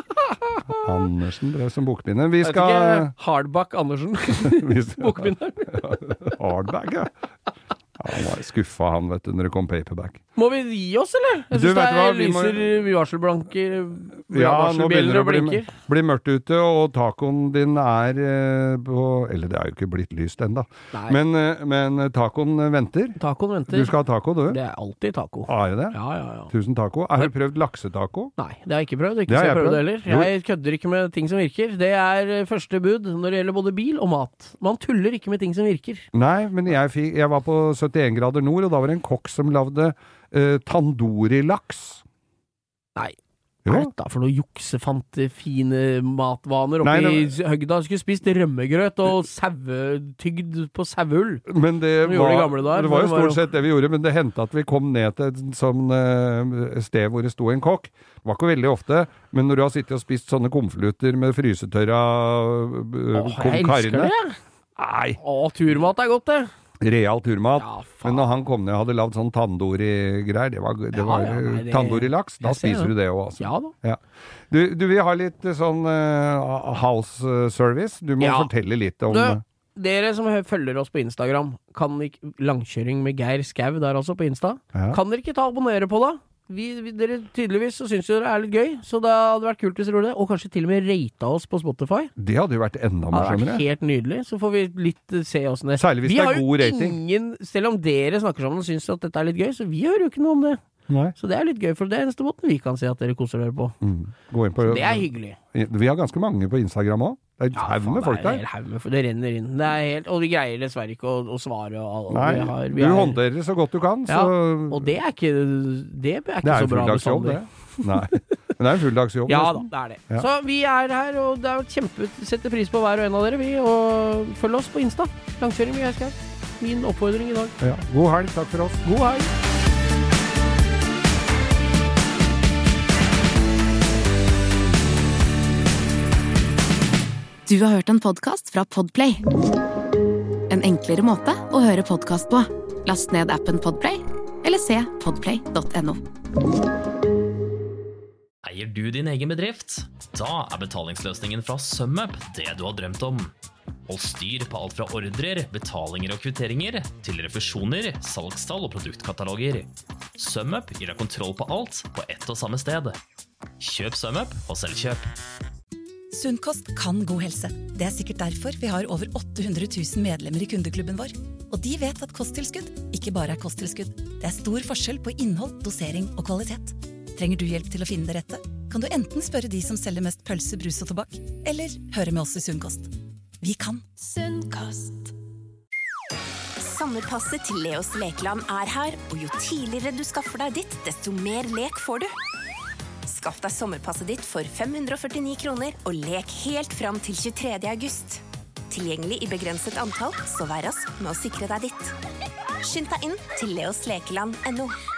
Andersen drev som bokbinder. Vi skal... Jeg vet ikke, Hardback Andersen. Bokbinderen. Hardback, ja. Han var skuffa han, vet du, når det kom paperback. Må vi gi oss, eller? Jeg synes det er lyser må... varselblanker, ja, nå begynner det å bli, blinker. bli mørkt ute, og tacoen din er eh, på, eller det er jo ikke blitt lyst enda. Men, eh, men tacoen venter. Tacoen venter. Du skal ha taco, du? Det er alltid taco. Ah, er det det? Ja, ja, ja. Tusen taco. Har du prøvd laksetaco? Nei, det har jeg ikke prøvd. Ikke det har jeg prøvd heller. Jeg kødder ikke med ting som virker. Det er første bud når det gjelder både bil og mat. Man tuller ikke med ting som virker. Nei, men jeg, fikk, jeg var på syttien grader nord, og da var det en kokk som lavde uh, tandoori-laks. Nei. Hva er dette for noe juksefante fine matvaner oppe Nei, det... i Høgda? Skulle spist rømmegrøt og sauetygd på saueull. Men det var, de der, det var jo stort sett det vi gjorde, men det hendte at vi kom ned til et sånn uh, sted hvor det sto en kokk. Det var ikke veldig ofte, men når du har sittet og spist sånne konvolutter med frysetørra uh, Åh, jeg elsker det! Nei. Åh, turmat er godt det! Real turmat, ja, men når han kom ned og hadde lavd sånn tandoori-greier, det var, det ja, var ja, det... tandoori-laks, da spiser du det også, altså. Ja da. Ja. Du, du vil ha litt sånn uh, house service? Du må ja. fortelle litt om... Du, dere som følger oss på Instagram, kan ikke, langkjøring med Geir Skau der altså på Insta, ja. kan dere ikke ta og abonnere på da? Vi, vi, dere tydeligvis så synes jo det er litt gøy, så det hadde vært kult hvis dere gjorde det, og kanskje til og med rata oss på Spotify. Det hadde jo vært enda morsommere. Det hadde vært helt nydelig, så får vi litt se oss ned. Særlig hvis vi det er god rating. Ingen, selv om dere snakker sammen og synes at dette er litt gøy, så vi hører jo ikke noe om det. Nei. Så det er litt gøy, for det er eneste måten vi kan se at dere koser dere på. Mm. Gå inn på så det er hyggelig. Vi har ganske mange på Instagram også. Det er ja, haug med folk der. Med, for det renner inn. Det er helt, og vi greier dessverre ikke å, å svare. Og, Nei, vi har, vi du er, håndterer det så godt du kan. Ja, så... og det er ikke, det er ikke det er så bra bestandig. Nei, men det er en fulldagsjobb. Ja da, det er det. Ja. Så vi er her, og det er kjempe, setter pris på hver og en av dere, vi, og følg oss på Insta. Langkjøring med Geir Skau. Min oppfordring i dag. Ja. God helg, takk for oss. God helg. Du har hørt en podcast fra Podplay. En enklere måte å høre podcast på. Last ned appen Podplay, eller se podplay punktum no. Eier du din egen bedrift? Da er betalingsløsningen fra SumUp det du har drømt om. Hold styr på alt fra ordrer, betalinger og kvitteringer, til refusjoner, salgstall og produktkataloger. SumUp gir deg kontroll på alt på ett og samme sted. Kjøp SumUp og selvkjøp. Sunnkost kan god helse. Det er sikkert derfor vi har over åtte hundre tusen medlemmer i kundeklubben vår. Og de vet at kosttilskudd ikke bare er kosttilskudd. Det er stor forskjell på innhold, dosering og kvalitet. Trenger du hjelp til å finne det rette? Kan du enten spørre de som selger mest pølse, brus og tobakk, eller høre med oss i Sunnkost. Vi kan. Sunnkost. Sommerpasset til Leos lekeland er her, og jo tidligere du skaffer deg ditt, desto mer lek får du. Skaff deg sommerpasset ditt for fem hundre og førtini kroner og lek helt fram til tjuetredje august. Tilgjengelig i begrenset antall, så vær rask med å sikre deg ditt. Skynd deg inn til leoslekeland punktum no.